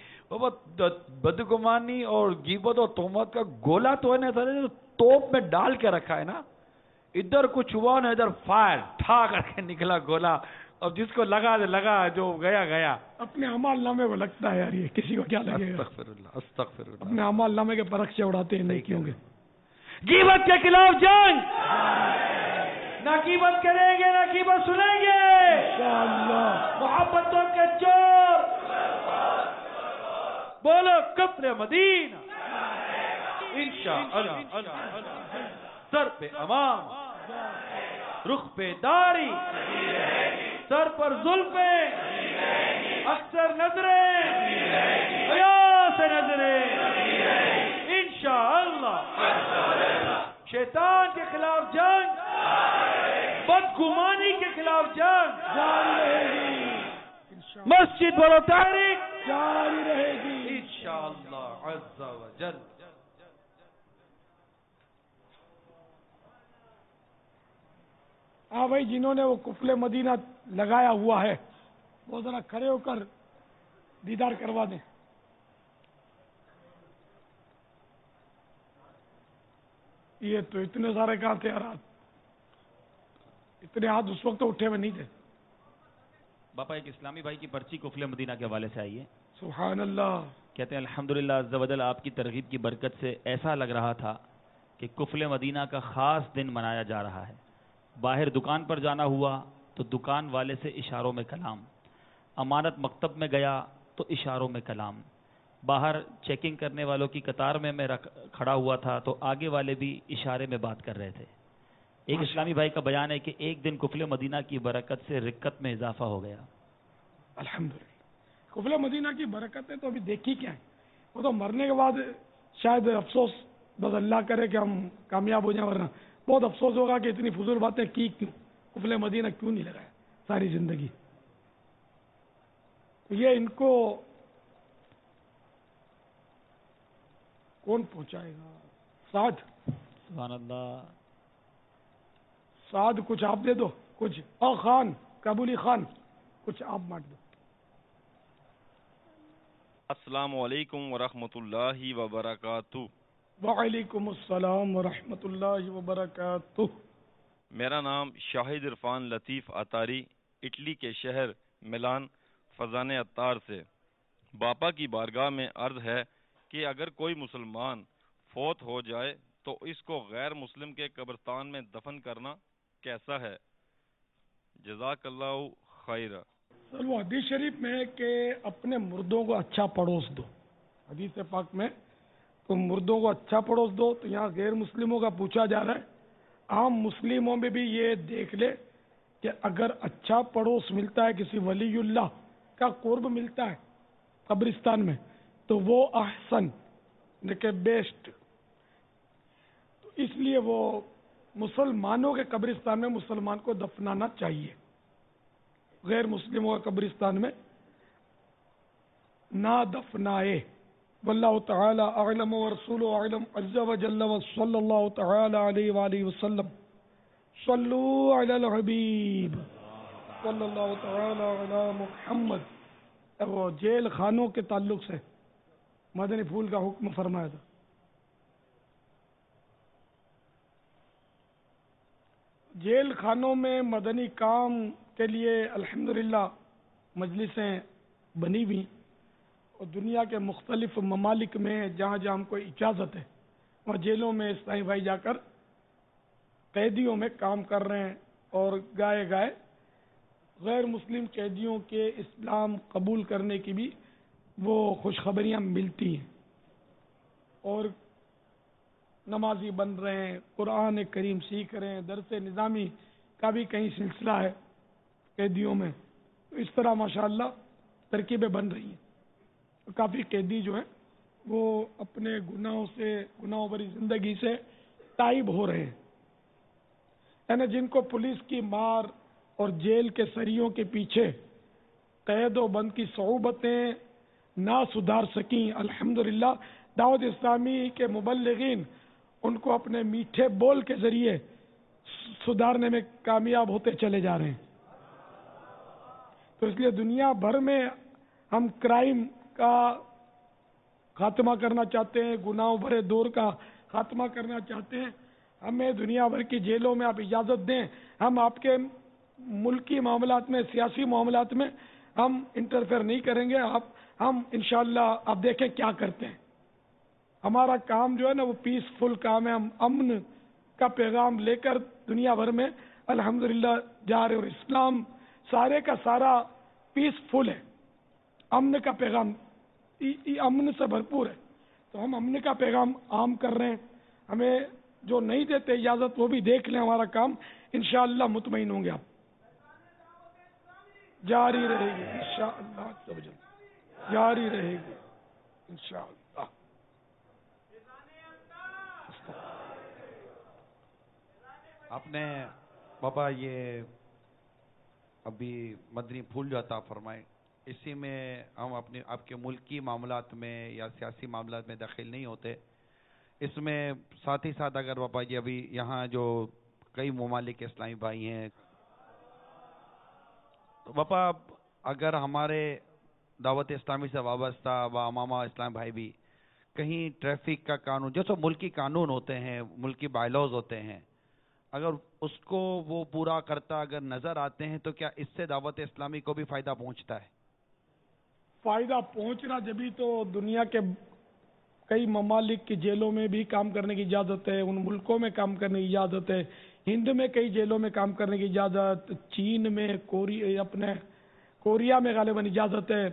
بدگمانی اور غیبت اور تہمت کا گولا تو ہے نا سر، توپ میں ڈال کے رکھا ہے نا، ادھر کچھ ہوا نا ادھر فائر ٹھا کر کے نکلا گولا، اب جس کو لگا دے لگا، جو گیا گیا. اپنے اعمال نامے کو لگتا ہے یار، یہ کسی کو کیا لگے گا. استغفر اللہ استغفر اللہ. اپنے اعمال نامے کے پرخ سے اڑاتے ہیں نیکیوں کے. غیبت کے خلاف جنگ، نہ غیبت کریں گے نہ غیبت سنیں گے، انشاءاللہ. محبتوں کے چور بولو قبر مدینہ انشاءاللہ. سر پہ امام، رخ پہ داڑھی، سر پر زلفیں، اکثر نظریں، حیا سے نظریں انشاءاللہ. شیطان کے خلاف جنگ، بدگمانی کے خلاف جنگ مسجد بولو تحریک جاری رہے گی انشاءاللہ عز و جل. ہاں بھائی، جنہوں نے وہ قفل مدینہ لگایا ہوا ہے وہ ذرا کھڑے ہو کر دیدار کروا دیں. یہ تو اتنے سارے کہاں تھے یار، اتنے ہاتھ اس وقت تو اٹھے ہوئے نہیں تھے. باپا ایک اسلامی بھائی کی پرچی قفل مدینہ کے حوالے سے آئی ہے. سبحان اللہ. کہتے ہیں الحمدللہ عز و جل آپ کی ترغیب کی برکت سے ایسا لگ رہا تھا کہ قفل مدینہ کا خاص دن منایا جا رہا ہے. باہر دکان پر جانا ہوا تو دکان والے سے اشاروں میں کلام، امانت مکتب میں گیا تو اشاروں میں کلام، باہر چیکنگ کرنے والوں کی قطار میں میں کھڑا ہوا تھا تو آگے والے بھی اشارے میں بات کر رہے تھے. ایک اسلامی بھائی کا بیان ہے کہ ایک دن قفل مدینہ کی برکت سے رکت میں اضافہ ہو گیا. الحمدللہ. قفل مدینہ کی برکتیں تو ابھی دیکھی کیا ہیں، وہ تو مرنے کے بعد شاید افسوس، بس اللہ کرے کہ ہم کامیاب ہو جائیں، ورنہ بہت افسوس ہوگا کہ اتنی فضول باتیں کی کیوں، قفل مدینہ کیوں نہیں لگایا ساری زندگی. یہ ان کو کون پہنچائے گا؟ سعد. سبحان اللہ. سعد کچھ آپ دے دو، کچھ. او خان، کابلی خان، کچھ آپ بانٹ دو. السلام علیکم ورحمۃ اللہ وبرکاتہ. وعلیکم السلام ورحمۃ اللہ وبرکاتہ. میرا نام شاہد عرفان لطیف عطاری، اٹلی کے شہر ملان فضان عطار سے. باپا کی بارگاہ میں عرض ہے کہ اگر کوئی مسلمان فوت ہو جائے تو اس کو غیر مسلم کے قبرستان میں دفن کرنا کیسا ہے؟ جزاک اللہ خیر. سر وہ حدیث شریف میں ہے کہ اپنے مردوں کو اچھا پڑوس دو، حدیث پاک میں تو مردوں کو اچھا پڑوس دو. تو یہاں غیر مسلموں کا پوچھا جا رہا ہے. عام مسلموں میں بھی یہ دیکھ لے کہ اگر اچھا پڑوس ملتا ہے، کسی ولی اللہ کا قرب ملتا ہے قبرستان میں، تو وہ احسن کہ بیسٹ. تو اس لیے وہ مسلمانوں کے قبرستان میں مسلمان کو دفنانا چاہیے، غیر مسلموں کے قبرستان میں نہ دفنائے. واللہ تعالی اعلم ورسولہ اعلم عز وجل وصلی اللہ تعالی علیہ وآلہ وسلم. صلو علی الحبیب صلی اللہ تعالی علی محمد. وہ جیل خانوں کے تعلق سے مدنی پھول کا حکم فرمایا تھا. جیل خانوں میں مدنی کام کے لیے الحمدللہ مجلسیں بنی ہوئی اور دنیا کے مختلف ممالک میں جہاں جہاں ہم کو اجازت ہے وہاں جیلوں میں اسلامی بھائی جا کر قیدیوں میں کام کر رہے ہیں اور گائے گائے غیر مسلم قیدیوں کے اسلام قبول کرنے کی بھی وہ خوشخبریاں ملتی ہیں اور نمازی بن رہے ہیں، قرآن کریم سیکھ رہے ہیں، درس نظامی کا بھی کئی سلسلہ ہے قیدیوں میں. تو اس طرح ماشاءاللہ ترکیبیں بن رہی ہیں. کافی قیدی جو ہیں وہ اپنے گناہوں سے گناہوں بھری زندگی سے تائب ہو رہے ہیں. یعنی جن کو پولیس کی مار اور جیل کے سریوں کے پیچھے قید و بند کی صعوبتیں نہ سدھار سکیں، الحمدللہ دعوت اسلامی کے مبلغین ان کو اپنے میٹھے بول کے ذریعے سدھارنے میں کامیاب ہوتے چلے جا رہے ہیں. تو اس لیے دنیا بھر میں ہم کرائم کا خاتمہ کرنا چاہتے ہیں، گناہوں بھرے دور کا خاتمہ کرنا چاہتے ہیں. ہمیں دنیا بھر کی جیلوں میں آپ اجازت دیں، ہم آپ کے ملکی معاملات میں، سیاسی معاملات میں ہم انٹرفیئر نہیں کریں گے. آپ ہم انشاءاللہ آپ دیکھیں کیا کرتے ہیں. ہمارا کام جو ہے نا وہ پیس فل کام ہے. ہم امن کا پیغام لے کر دنیا بھر میں الحمدللہ جا رہے، اور اسلام سارے کا سارا پیس فل ہے، امن کا پیغام امن سے بھرپور ہے. تو ہم امن کا پیغام عام کر رہے ہیں. ہمیں جو نہیں دیتے اجازت وہ بھی دیکھ لیں ہمارا کام، انشاءاللہ مطمئن ہوں گے آپ. جاری رہے گی انشاءاللہ، جاری رہے گی انشاءاللہ. آپ نے بابا یہ ابھی مدنی پھول جو عطا فرمائے، اسی میں ہم اپنے آپ کے ملکی معاملات میں یا سیاسی معاملات میں داخل نہیں ہوتے. اس میں ساتھ ہی ساتھ اگر بابا جی ابھی یہاں جو کئی ممالک کے اسلامی بھائی ہیں، تو بابا اگر ہمارے دعوت اسلامی سے وابستہ و امامہ اسلام بھائی بھی کہیں ٹریفک کا قانون، جو سب ملکی قانون ہوتے ہیں، ملکی بائی لاز ہوتے ہیں، اگر اس کو وہ پورا کرتا اگر نظر آتے ہیں، تو کیا اس سے دعوت اسلامی کو بھی فائدہ پہنچتا ہے؟ فائدہ پہنچ رہا، جبھی تو دنیا کے کئی ممالک کی جیلوں میں بھی کام کرنے کی اجازت ہے، ان ملکوں میں کام کرنے کی اجازت ہے. ہند میں کئی جیلوں میں کام کرنے کی اجازت، چین میں، کوریا اپنے کوریا میں غالباً اجازت ہے،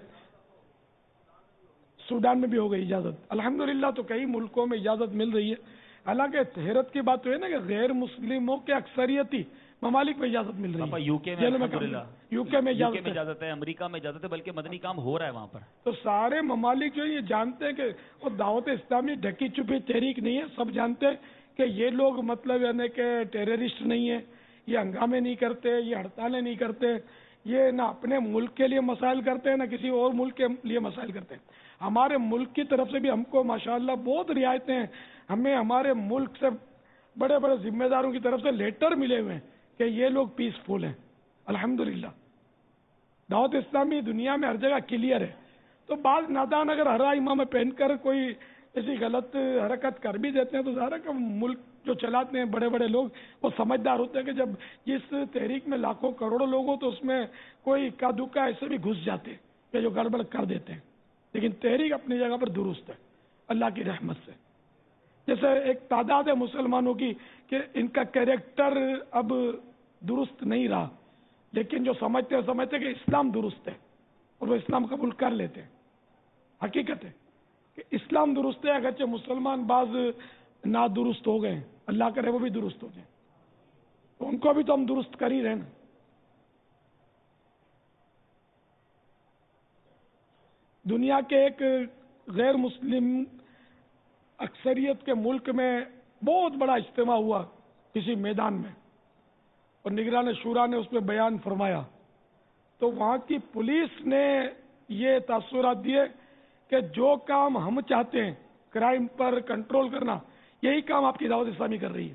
سوڈان میں بھی ہو گئی اجازت الحمدللہ. تو کئی ملکوں میں اجازت مل رہی ہے. حالانکہ حیرت کی بات تو ہے نا کہ غیر مسلموں کے اکثریتی ممالک میں اجازت مل رہی ہے. یو کے میں الحمدللہ یو کے میں یو کے میں اجازت ہے، امریکہ میں اجازت ہے، بلکہ مدنی کام ہو رہا ہے وہاں پر. تو سارے ممالک جو یہ جانتے ہیں کہ وہ دعوت اسلامی ڈھکی چھپی تحریک نہیں ہے. سب جانتے ہیں کہ یہ لوگ مطلب یعنی کہ ٹیررسٹ نہیں ہے، یہ ہنگامے نہیں کرتے، یہ ہڑتالیں نہیں کرتے، یہ نہ اپنے ملک کے لیے مسائل کرتے ہیں نہ کسی اور ملک کے لیے مسائل کرتے ہیں. ہمارے ملک کی طرف سے بھی ہم کو ماشاءاللہ بہت رعایتیں ہیں. ہمیں ہمارے ملک سے بڑے بڑے ذمہ داروں کی طرف سے لیٹر ملے ہوئے ہیں کہ یہ لوگ پیسفل ہیں الحمدللہ. دعوت اسلامی دنیا میں ہر جگہ کلیئر ہے. تو بعض نادان اگر ہرا امام پہن کر کوئی ایسی غلط حرکت کر بھی دیتے ہیں تو ظاہر ہے کہ ملک جو چلاتے ہیں بڑے بڑے لوگ وہ سمجھدار ہوتے ہیں کہ جب جس تحریک میں لاکھوں کروڑوں لوگ ہوں تو اس میں کوئی اکا دکا ایسے بھی گھس جاتے ہیں کہ جو گڑبڑ کر دیتے ہیں. لیکن تحریک اپنی جگہ پر درست ہے اللہ کی رحمت سے. جیسے ایک تعداد ہے مسلمانوں کی کہ ان کا کیریکٹر اب درست نہیں رہا، لیکن جو سمجھتے ہیں سمجھتے ہیں کہ اسلام درست ہے اور وہ اسلام قبول کر لیتے ہیں. حقیقت ہے کہ اسلام درست ہے، اگرچہ مسلمان بعض نادرست ہو گئے ہیں، اللہ کرے وہ بھی درست ہو جائیں، تو ان کو بھی تو ہم درست کر ہی رہے نا. دنیا کے ایک غیر مسلم اکثریت کے ملک میں بہت بڑا اجتماع ہوا کسی میدان میں، اور نگران شورا نے اس میں بیان فرمایا. تو وہاں کی پولیس نے یہ تاثرات دیے کہ جو کام ہم چاہتے ہیں کرائم پر کنٹرول کرنا، یہی کام آپ کی دعوت اسلامی کر رہی ہے.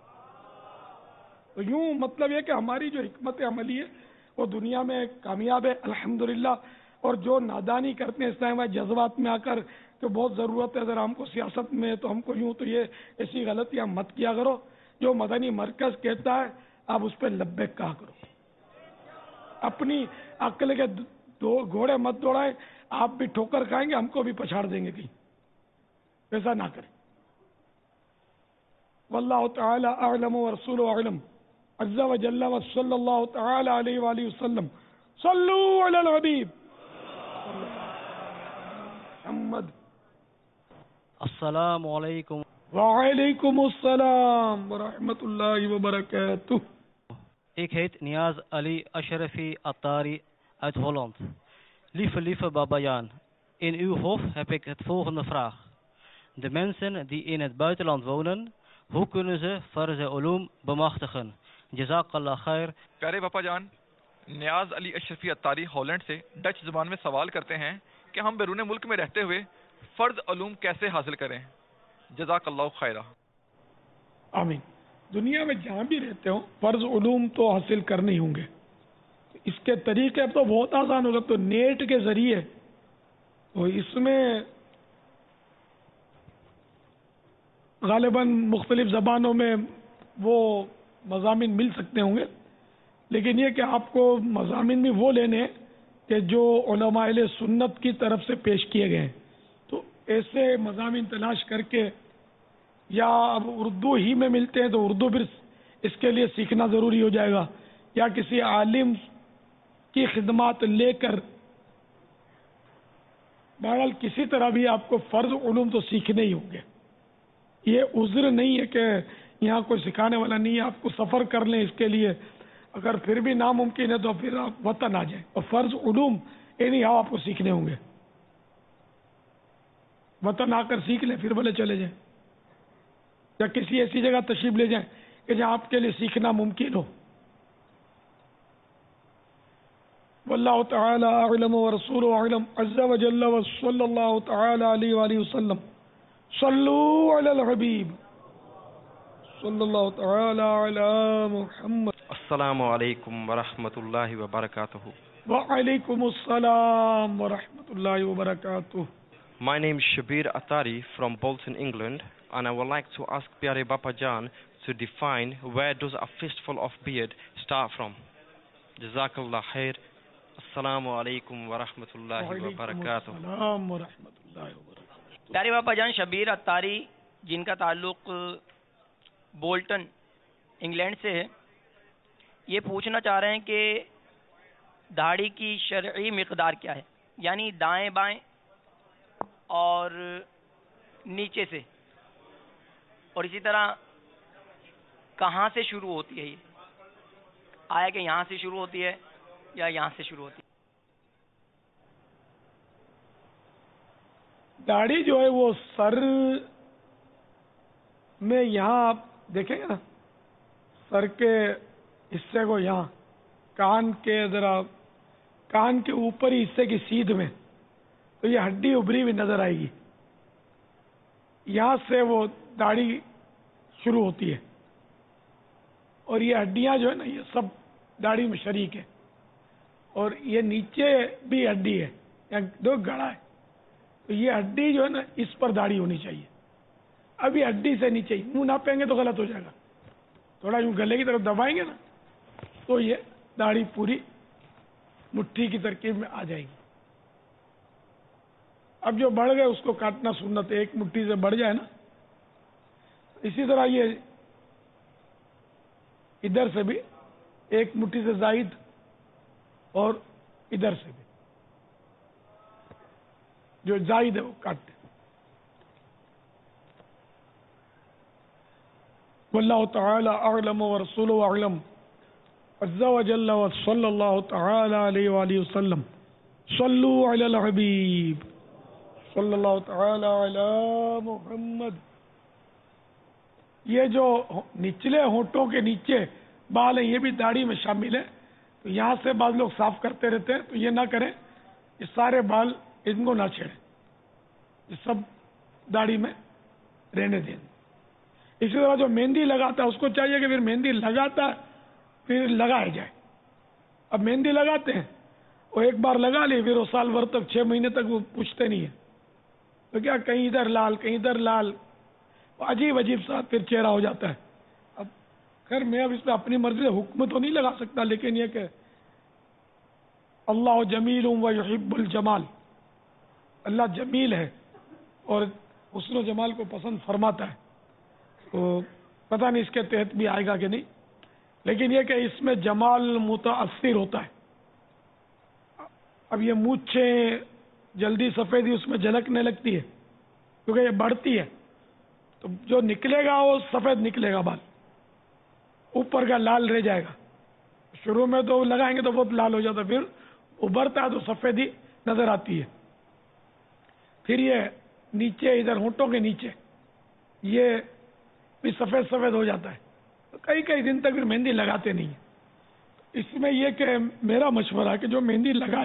تو یوں مطلب یہ کہ ہماری جو حکمت عملی ہے وہ دنیا میں کامیاب ہے الحمدللہ. اور جو نادانی کرتے ہیں اسلام جذبات میں آ کر کہ بہت ضرورت ہے ذرا ہم کو سیاست میں، تو ہم کو یوں تو یہ ایسی غلطیاں مت کیا کرو. جو مدنی مرکز کہتا ہے آپ اس پہ لبیک کہا کرو. اپنی عقل کے دو گھوڑے مت دوڑائیں. آپ بھی ٹھوکر کھائیں گے, ہم کو بھی پچھاڑ دیں گے کہیں. ایسا نہ کریں. واللہ تعالی اعلم ورسولہ اعلم عز وجل وصلی اللہ تعالی علیہ وآلہ وسلم. صلو علی الحبیب محمد. السلام علیکم. وعلیکم السلام ورحمۃ اللہ وبرکاتہ. Ik heet Niaz Ali Ashrafi Attari uit Holland. Lieve, lieve Baba Jan, in uw hof heb ik het volgende vraag. De mensen die in het buitenland wonen, hoe kunnen ze farz ulum bemachtigen? Jazakallah khair. پیارے باپا جان, نیاز علی اشرفی اتاری Holland سے Dutch زبان میں سوال کرتے ہیں کہ ہم بیرون ملک میں رہتے ہوئے فرض علوم کیسے حاصل کریں؟ جزاک اللہ خیرہ. آمین. دنیا میں جہاں بھی رہتے ہو فرض علوم تو حاصل کرنے ہی ہوں گے. اس کے طریقے اب تو بہت آسان ہوگا. تو نیٹ کے ذریعے تو اس میں غالباً مختلف زبانوں میں وہ مضامین مل سکتے ہوں گے, لیکن یہ کہ آپ کو مضامین بھی وہ لینے ہیں کہ جو علماء اہل سنت کی طرف سے پیش کیے گئے ہیں. تو ایسے مضامین تلاش کر کے, یا اب اردو ہی میں ملتے ہیں تو اردو پھر اس کے لیے سیکھنا ضروری ہو جائے گا, یا کسی عالم کی خدمات لے کر. بہرحال کسی طرح بھی آپ کو فرض علوم تو سیکھنے ہی ہوں گے. یہ عذر نہیں ہے کہ یہاں کوئی سکھانے والا نہیں ہے, آپ کو سفر کر لیں اس کے لیے. اگر پھر بھی ناممکن ہے تو پھر آپ وطن آ جائیں, اور فرض علوم اینی ہاؤ آپ کو سیکھنے ہوں گے. وطن آ کر سیکھ لیں, پھر بھلے چلے جائیں, یا کسی ایسی جگہ تشریف لے جائیں کہ جہاں آپ کے لیے سیکھنا ممکن ہو. واللہ تعالی اعلم ورسولہ اعلم عز وجل وصلی اللہ تعالی علیہ وآلہ وسلم. صلو علی الحبیب صلی اللہ تعالی علی محمد. السلام علیکم ورحمۃ اللہ وبرکاتہ. وعلیکم السلام ورحمۃ اللہ وبرکاتہ. My name is Shabir Attari from Bolton, England, and I would like to ask Pyare Bapa Jan to define where does a fistful of beard start from. Jazakallah khair. Assalamu alaikum wa rahmatullahi wa barakatuh. السلام ورحمۃ اللہ وبرکاتہ. پیارے باپا جان شبیر اتاری, جن کا تعلق Bolton England سے ہے, یہ پوچھنا چاہ رہے ہیں کہ داڑھی کی شرعی مقدار کیا ہے, یعنی دائیں بائیں اور نیچے سے, اور اسی طرح کہاں سے شروع ہوتی ہے. یہ آیا کہ یہاں سے شروع ہوتی ہے یا یہاں سے شروع ہوتی ہے؟ داڑھی جو ہے وہ سر میں, یہاں آپ دیکھیں گے نا سر کے حصے کو, یہاں کان کے ذرا کان کے اوپری حصے کی سیدھ میں, تو یہ ہڈی ابری ہوئی نظر آئے گی. یہاں سے وہ داڑھی شروع ہوتی ہے, اور یہ ہڈیاں جو ہے نا یہ سب داڑھی میں شریک ہے, اور یہ نیچے بھی ہڈی ہے, یہاں دو گڑا ہے, تو یہ ہڈی جو ہے نا اس پر داڑھی ہونی چاہیے. ابھی ہڈی سے نیچے ہی منہ ناپیں گے تو غلط ہو جائے گا. تھوڑا یوں گلے کی طرف دبائیں گے نا تو یہ داڑھی پوری مٹھی کی ترکیب میں آ جائے گی. اب جو بڑھ گئے اس کو کاٹنا سنت ہے, ایک مٹھی سے بڑھ جائے نا. اسی طرح یہ ادھر سے بھی ایک مٹھی سے زائد, اور ادھر سے بھی جو زائد ہے وہ کاٹتے. واللہ تعالی اعلم ورسولہ اعلم عز وجل وصلی اللہ تعالی علیہ وآلہ وسلم. صلو علی الحبیب صلی اللہ تعالی علی محمد. یہ جو نچلے ہونٹوں کے نیچے بال ہیں یہ بھی داڑھی میں شامل ہے. تو یہاں سے بعض لوگ صاف کرتے رہتے ہیں, تو یہ نہ کریں, یہ سارے بال ان کو نہ چھیڑیں, یہ سب داڑھی میں رہنے دیں. اسی طرح جو مہندی لگاتا ہے اس کو چاہیے کہ پھر مہندی لگاتا ہے پھر لگائے جائے. اب مہندی لگاتے ہیں, وہ ایک بار لگا لی, پھر وہ سال بھر تک چھ مہینے تک وہ پوچھتے نہیں ہیں, تو کیا کہیں ادھر لال کہیں ادھر لال, عجیب عجیب سا پھر چہرہ ہو جاتا ہے. اب خیر میں اب اس پہ اپنی مرضی سے حکم تو نہیں لگا سکتا، لیکن یہ کہ اللہ جمیل و یحب الجمال، اللہ جمیل ہے اور حسن و جمال کو پسند فرماتا ہے، تو پتہ نہیں اس کے تحت بھی آئے گا کہ نہیں، لیکن یہ کہ اس میں جمال متاثر ہوتا ہے. اب یہ مونچھیں جلدی سفیدی اس میں جھلکنے لگتی ہے کیونکہ یہ بڑھتی ہے، تو جو نکلے گا وہ سفید نکلے گا، بال اوپر کا لال رہ جائے گا. شروع میں تو لگائیں گے تو بہت لال ہو جاتا ہے، پھر ابھرتا ہے تو سفیدی نظر آتی ہے. پھر یہ نیچے ادھر ہونٹوں کے نیچے یہ بھی سفید سفید ہو جاتا ہے، تو کئی کئی دن تک پھر مہندی لگاتے نہیں ہیں. اس میں یہ کہ میرا مشورہ ہے کہ جو مہندی لگائے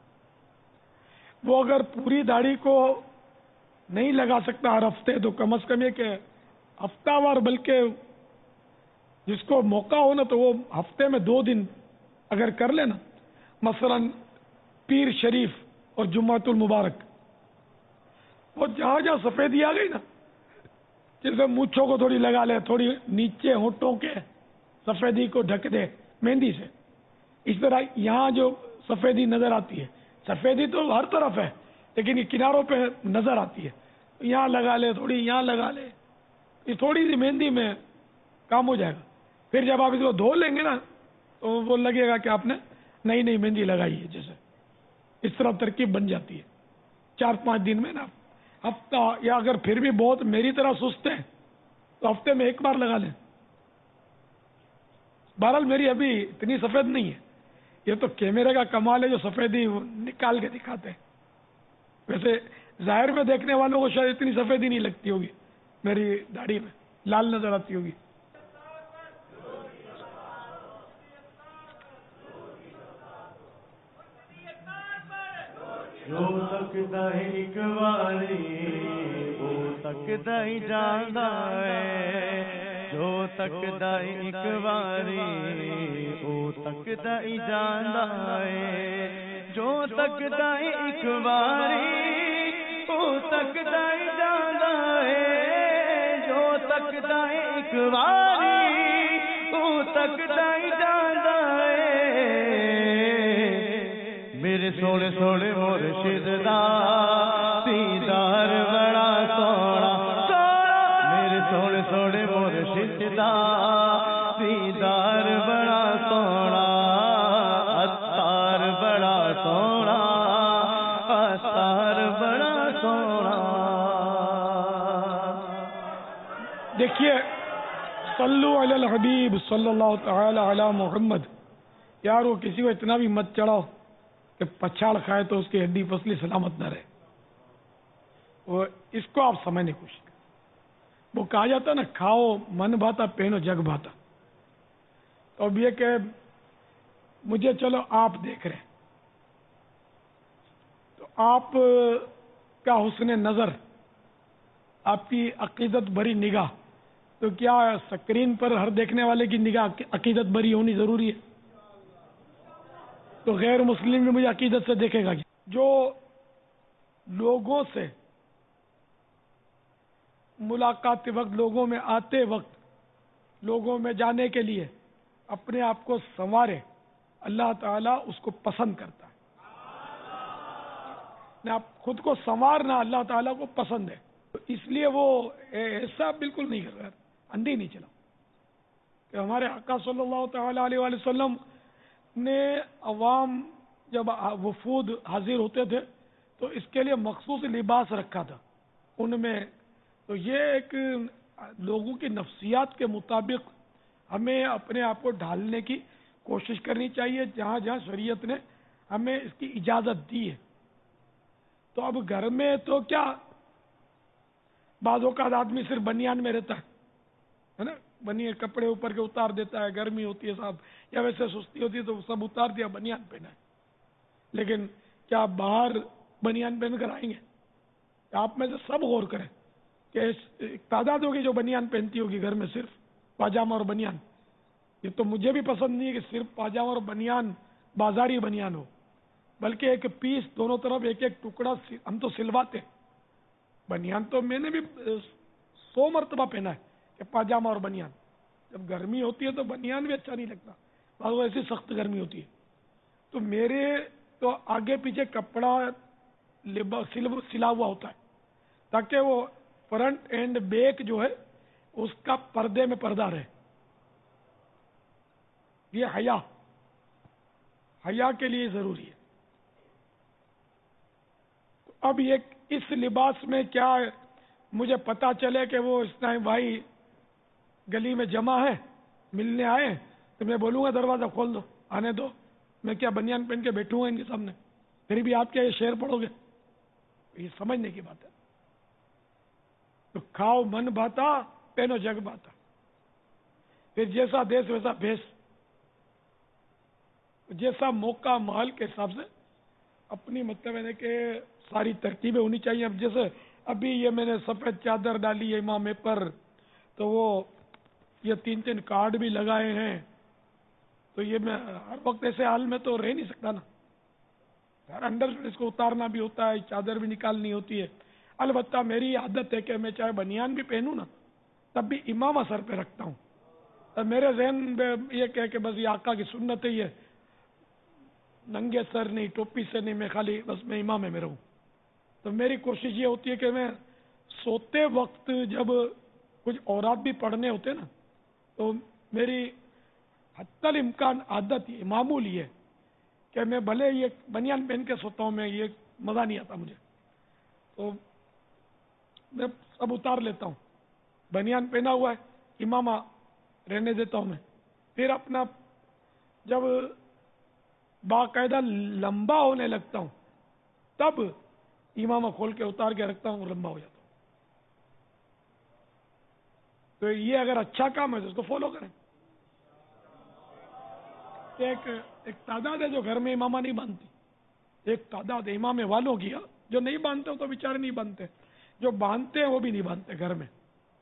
وہ اگر پوری داڑھی کو نہیں لگا سکتا ہر ہفتے تو کم از کم یہ کہ ہفتہ وار، بلکہ جس کو موقع ہو نا تو وہ ہفتے میں دو دن اگر کر لے نا، مثلا پیر شریف اور جمعۃ المبارک، وہ جہاں جہاں سفیدی آ گئی نا، جیسے مونچھوں کو تھوڑی لگا لے، تھوڑی نیچے ہونٹوں کے سفیدی کو ڈھک دے مہندی سے، اس طرح یہاں جو سفیدی نظر آتی ہے، سفیدی تو ہر طرف ہے لیکن یہ کناروں پہ نظر آتی ہے، یہاں لگا لے، تھوڑی یہاں لگا لے، یہ تھوڑی سی مہندی میں کام ہو جائے گا. پھر جب آپ اس کو دھو لیں گے نا تو وہ لگے گا کہ آپ نے نئی نئی مہندی لگائی ہے. جیسے اس طرح ترکیب بن جاتی ہے. چار پانچ دن میں نا ہفتہ، یا اگر پھر بھی بہت میری طرح سست ہیں تو ہفتے میں ایک بار لگا لیں. بہرحال میری ابھی اتنی سفید نہیں ہے، یہ تو کیمرے کا کمال ہے جو سفیدی نکال کے دکھاتے ہیں. ویسے ظاہر میں دیکھنے والوں کو شاید اتنی سفیدی نہیں لگتی ہوگی، میری داڑھی میں لال نظر آتی ہوگی. جو تکدا ایک واری وہ تکدا ہی جاندا ہے، جو تکدا ایک واری وہ تکدا ہی جاندا ہے، جو تکدا ایک واری وہ تکدا ہی جاندا ہے، جو تکدا ایک واری وہ تکدا ہی جاندا ہے. میرے سونے سونے مرشد دا دیدار بڑا سونا سونا، میرے سونے سونے مرشد دا دیدار بڑا سونا، عطار بڑا سونا، عطار بڑا سونا. دیکھیے صلو علی الحبیب صلی اللہ تعالی علی محمد. یار وہ کسی کو اتنا بھی مت چڑھاؤ کہ پچھاڑ کھائے تو اس کی ہڈی پسلی سلامت نہ رہے. وہ اس کو آپ سمجھنے کی کوشش کریں. وہ کہا جاتا نا کھاؤ من بھاتا پہنو جگ بھاتا. تو اب یہ کہ مجھے چلو آپ دیکھ رہے ہیں تو آپ کا حسن نظر، آپ کی عقیدت بھری نگاہ، تو کیا اسکرین پر ہر دیکھنے والے کی نگاہ عقیدت بھری ہونی ضروری ہے؟ تو غیر مسلم بھی مجھے عقیدت سے دیکھے گا. جو لوگوں سے ملاقات وقت، لوگوں میں آتے وقت، لوگوں میں جانے کے لیے اپنے آپ کو سنوارے، اللہ تعالیٰ اس کو پسند کرتا ہے. نہ آپ خود کو سنوارنا اللہ تعالیٰ کو پسند ہے، تو اس لیے وہ ایسا بالکل نہیں کر رہا، اندھی نہیں چلا کہ ہمارے آقا صلی اللہ تعالی علیہ وآلہ وسلم نے عوام جب وفود حاضر ہوتے تھے تو اس کے لیے مخصوص لباس رکھا تھا ان میں. تو یہ ایک لوگوں کی نفسیات کے مطابق ہمیں اپنے آپ کو ڈھالنے کی کوشش کرنی چاہیے جہاں جہاں شریعت نے ہمیں اس کی اجازت دی ہے. تو اب گھر میں تو کیا بعض اوقات آدمی صرف بنیان میں رہتا ہے نا، بنیان کپڑے اوپر کے اتار دیتا ہے، گرمی ہوتی ہے صاحب یا ویسے سستی ہوتی ہے تو سب اتار دیا، بنیان پہنا ہے. لیکن کیا باہر بنیان پہن کر آئیں گے؟ آپ میں سے سب غور کریں کہ ایک تعداد ہوگی جو بنیان پہنتی ہوگی گھر میں، صرف پاجامہ اور بنیان. یہ تو مجھے بھی پسند نہیں ہے کہ صرف پاجامہ اور بنیان بازاری بنیان ہو، بلکہ ایک پیس دونوں طرف ایک ایک ٹکڑا ہم تو سلواتے. بنیان تو میں نے بھی سو مرتبہ پہنا ہے کہ پاجامہ اور بنیان، جب گرمی ہوتی ہے تو بنیان بھی اچھا نہیں لگتا، بعض وہ ایسی سخت گرمی ہوتی ہے. تو میرے تو آگے پیچھے کپڑا سلا ہوا ہوتا ہے تاکہ وہ فرنٹ اینڈ بیک جو ہے اس کا پردے میں پردہ رہے. یہ حیا حیا کے لیے ضروری ہے. اب یہ اس لباس میں کیا مجھے پتا چلے کہ وہ اسلام بھائی گلی میں جمع ہے، ملنے آئے، تو میں بولوں گا دروازہ کھول دو، آنے دو. میں کیا بنیان پہن کے بیٹھوں گا ان کے سامنے؟ پھر بھی آپ کیا یہ شعر پڑھو گے؟ یہ سمجھنے کی بات ہے. تو کھاؤ من بھاتا پہنو جگ بھاتا، پھر جیسا دیس ویسا بھیس، جیسا موقع محل کے حساب سے اپنی مطلب ہے کہ ساری ترکیبیں ہونی چاہیے. اب جیسے ابھی یہ میں نے سفید چادر ڈالی ہے امام پر، تو وہ یہ تین تین کارڈ بھی لگائے ہیں، تو یہ میں ہر وقت ایسے حال میں تو رہ نہیں سکتا نا. یار انڈر اس کو اتارنا بھی ہوتا ہے، چادر بھی نکالنی ہوتی ہے. البتہ میری عادت ہے کہ میں چاہے بنیان بھی پہنوں نا تب بھی امامہ سر پہ رکھتا ہوں. اب میرے ذہن میں یہ کہہ کہ بس یہ آقا کی سنت ہے، یہ ننگے سر نہیں، ٹوپی سے نہیں، میں خالی بس میں امامے میں رہوں. تو میری کوشش یہ ہوتی ہے کہ میں سوتے وقت جب کچھ اورات بھی پڑھنے ہوتے نا تو میری حتی الامکان عادت یہ معمول یہ ہے کہ میں بھلے یہ بنیان پہن کے سوتا ہوں، میں یہ مزہ نہیں آتا مجھے، تو میں اب اتار لیتا ہوں. بنیان پہنا ہوا ہے، امامہ رہنے دیتا ہوں میں. پھر اپنا جب باقاعدہ لمبا ہونے لگتا ہوں تب امامہ کھول کے اتار کے رکھتا ہوں اور لمبا ہو جاتا ہوں. تو یہ اگر اچھا کام ہے تو اس کو فالو کریں. ایک ایک تعداد ہے جو گھر میں امامہ نہیں باندھتی، ایک تعداد ہے امامے والوں کی، جو نہیں باندھتے تو بیچارے نہیں باندھتے، جو باندھتے ہیں وہ بھی نہیں باندھتے گھر میں.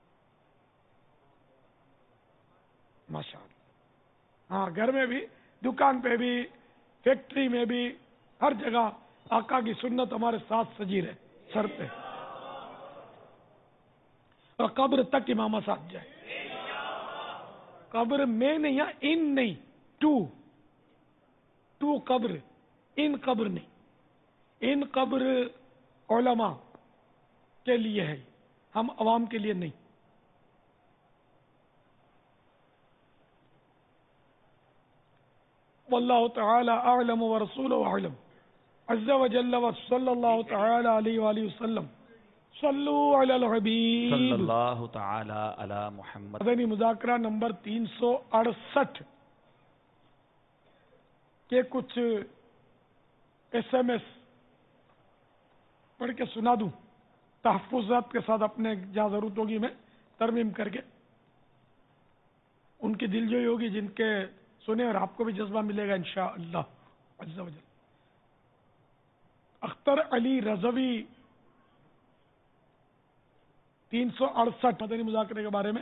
ماشاء اللہ. ہاں گھر میں بھی، دکان پہ بھی، فیکٹری میں بھی، ہر جگہ آقا کی سنت ہمارے ساتھ سجی رہے سر پہ، اور قبر تک امامہ ساتھ جائے. قبر میں نہیں، ان نہیں، ٹو ٹو قبر، ان قبر نہیں. ان قبر علماء کے لیے ہے، ہم عوام کے لیے نہیں. واللہ تعالی اعلم ورسولہ اعلم عز وجل وصلی اللہ تعالی علیہ وآلہ وسلم. صلو علی الحبیب صلی اللہ تعالی علی محمد. مدنی مذاکرہ نمبر تین سو اڑسٹھ کے کچھ ایس ایم ایس پڑھ کے سنا دوں، تحفظات کے ساتھ، اپنے جہاں ضرورت ہوگی میں ترمیم کر کے. ان کی دلجوئی ہوگی جن کے سنے، اور آپ کو بھی جذبہ ملے گا انشاءاللہ عز وجل. اختر علی رضوی تین سو اڑسٹھ مدنی مذاکرے کے بارے میں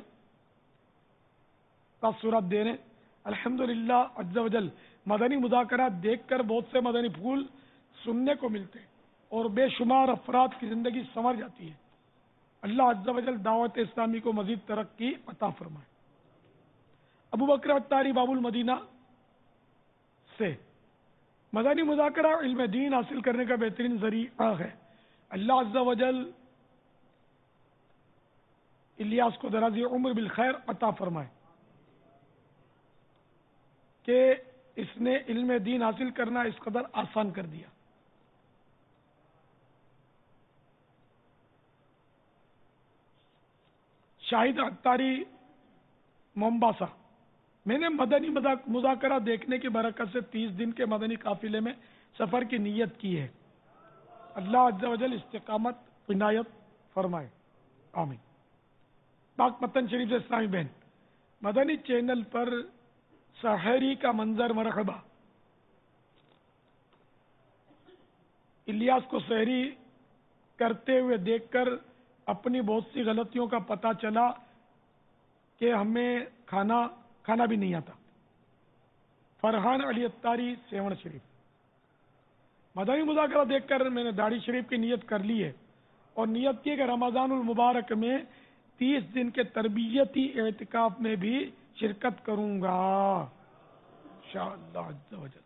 تاثرات دے رہے ہیں. الحمدللہ عز وجل مدنی مذاکرات دیکھ کر بہت سے مدنی پھول سننے کو ملتے ہیں اور بے شمار افراد کی زندگی سنور جاتی ہے. اللہ عز وجل دعوت اسلامی کو مزید ترقی عطا فرمائے. ابو بکر عطاری باب المدینہ سے مدنی مذاکرہ علم دین حاصل کرنے کا بہترین ذریعہ ہے. اللہ عز وجل الیاس کو دراز عمر بالخیر عطا فرمائے کہ اس نے علم دین حاصل کرنا اس قدر آسان کر دیا. شاہد عطاری مومباسا. میں نے مدنی مذاکرہ دیکھنے کی برکت سے تیس دن کے مدنی قافلے میں سفر کی نیت کی ہے. اللہ عز و جل استقامت عنایت فرمائے، آمین. پاک متن شریف سے اسلامی بہن مدنی چینل پر سحری کا منظر مرحبا. الیاس کو سحری کرتے ہوئے دیکھ کر اپنی بہت سی غلطیوں کا پتہ چلا کہ ہمیں کھانا کھانا بھی نہیں آتا. فرحان علی عطاری سیون شریف. مدنی مذاکرہ دیکھ کر میں نے داڑھی شریف کی نیت کر لی ہے اور نیت کی کہ رمضان المبارک میں تیس دن کے تربیتی اعتکاف میں بھی شرکت کروں گا انشاءاللہ عز و جل۔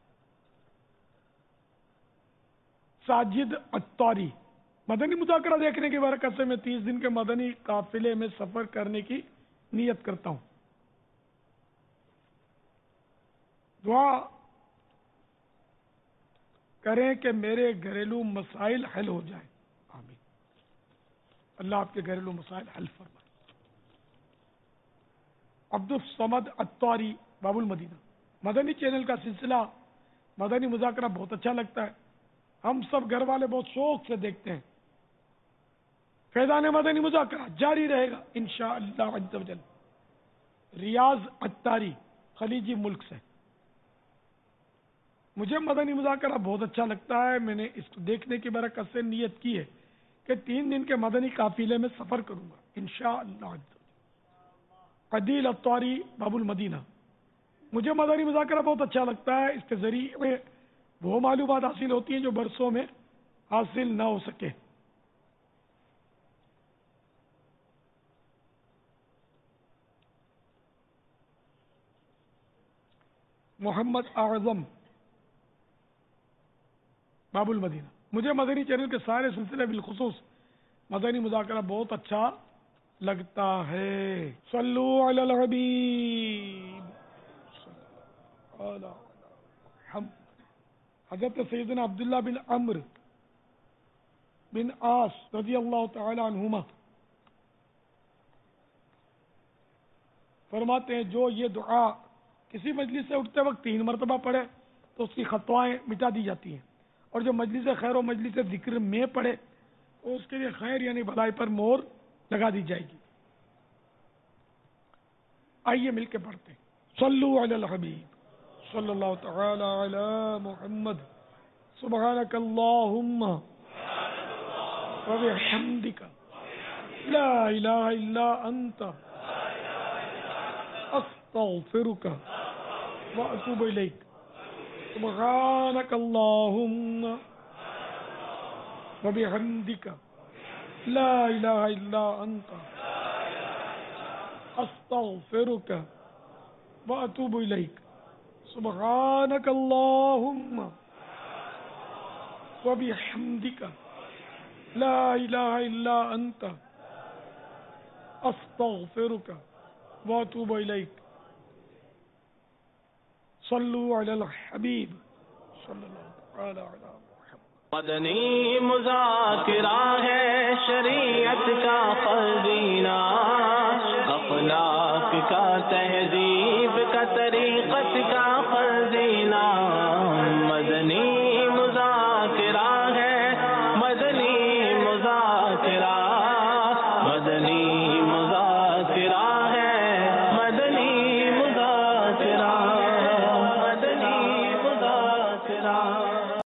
ساجد اتاری، مدنی مذاکرہ دیکھنے کی برکت سے میں تیس دن کے مدنی قافلے میں سفر کرنے کی نیت کرتا ہوں، دعا کریں کہ میرے گھریلو مسائل حل ہو جائیں، آمین۔ اللہ آپ کے گھریلو مسائل حل فرمائے۔ عبد الصمد اتاری، باب المدینہ، مدنی چینل کا سلسلہ مدنی مذاکرہ بہت اچھا لگتا ہے، ہم سب گھر والے بہت شوق سے دیکھتے ہیں۔ فیضان مدنی مذاکرہ جاری رہے گا انشاءاللہ عز و جل۔ ریاض اتاری، خلیجی ملک سے، مجھے مدنی مذاکرہ بہت اچھا لگتا ہے، میں نے اس کو دیکھنے کی برکت سے نیت کی ہے کہ تین دن کے مدنی قافلے میں سفر کروں گا انشاءاللہ عز و جل۔ عدیل اتاری، باب المدینہ، مجھے مدنی مذاکرہ بہت اچھا لگتا ہے، اس کے ذریعے میں وہ معلومات حاصل ہوتی ہیں جو برسوں میں حاصل نہ ہو سکے۔ محمد اعظم، باب المدینہ، مجھے مدنی چینل کے سارے سلسلے بالخصوص مدنی مذاکرہ بہت اچھا لگتا ہے۔ صلو علی الحبیب، حضرت سیدنا عبداللہ بن عمرو بن عاص رضی اللہ تعالی عنہما فرماتے ہیں جو یہ دعا کسی مجلس سے اٹھتے وقت تین مرتبہ پڑھے تو اس کی خطوائیں مٹا دی جاتی ہیں، اور جو مجلس خیر و مجلس ذکر میں پڑھے تو اس کے لیے خیر یعنی بھلائی پر مہر لگا دی جائے گی۔ آئیے مل کے پڑھتے ہیں۔ صلو علی الحبیب صلی اللہ تعالی علی محمد، سبحانک اللہم وبحمدک لا الہ الا انت استغفرک واتوب الیک، سبحانک اللہم وبحمدک لا الہ الا انت استغفرک واتوب الیک، سبحانک اللہم وبحمدک لا الہ الا انت استغفرک واتوب الیک۔ صلو علی الحبیب صلی اللہ علیہ وسلم۔ مدنی مذاکرہ ہے شریعت کا خزینہ، اخلاق کا تہذیب کا طریقت کا خزینہ، مدنی مذاکرہ ہے، مدنی مذاکرہ، مدنی مذاکرہ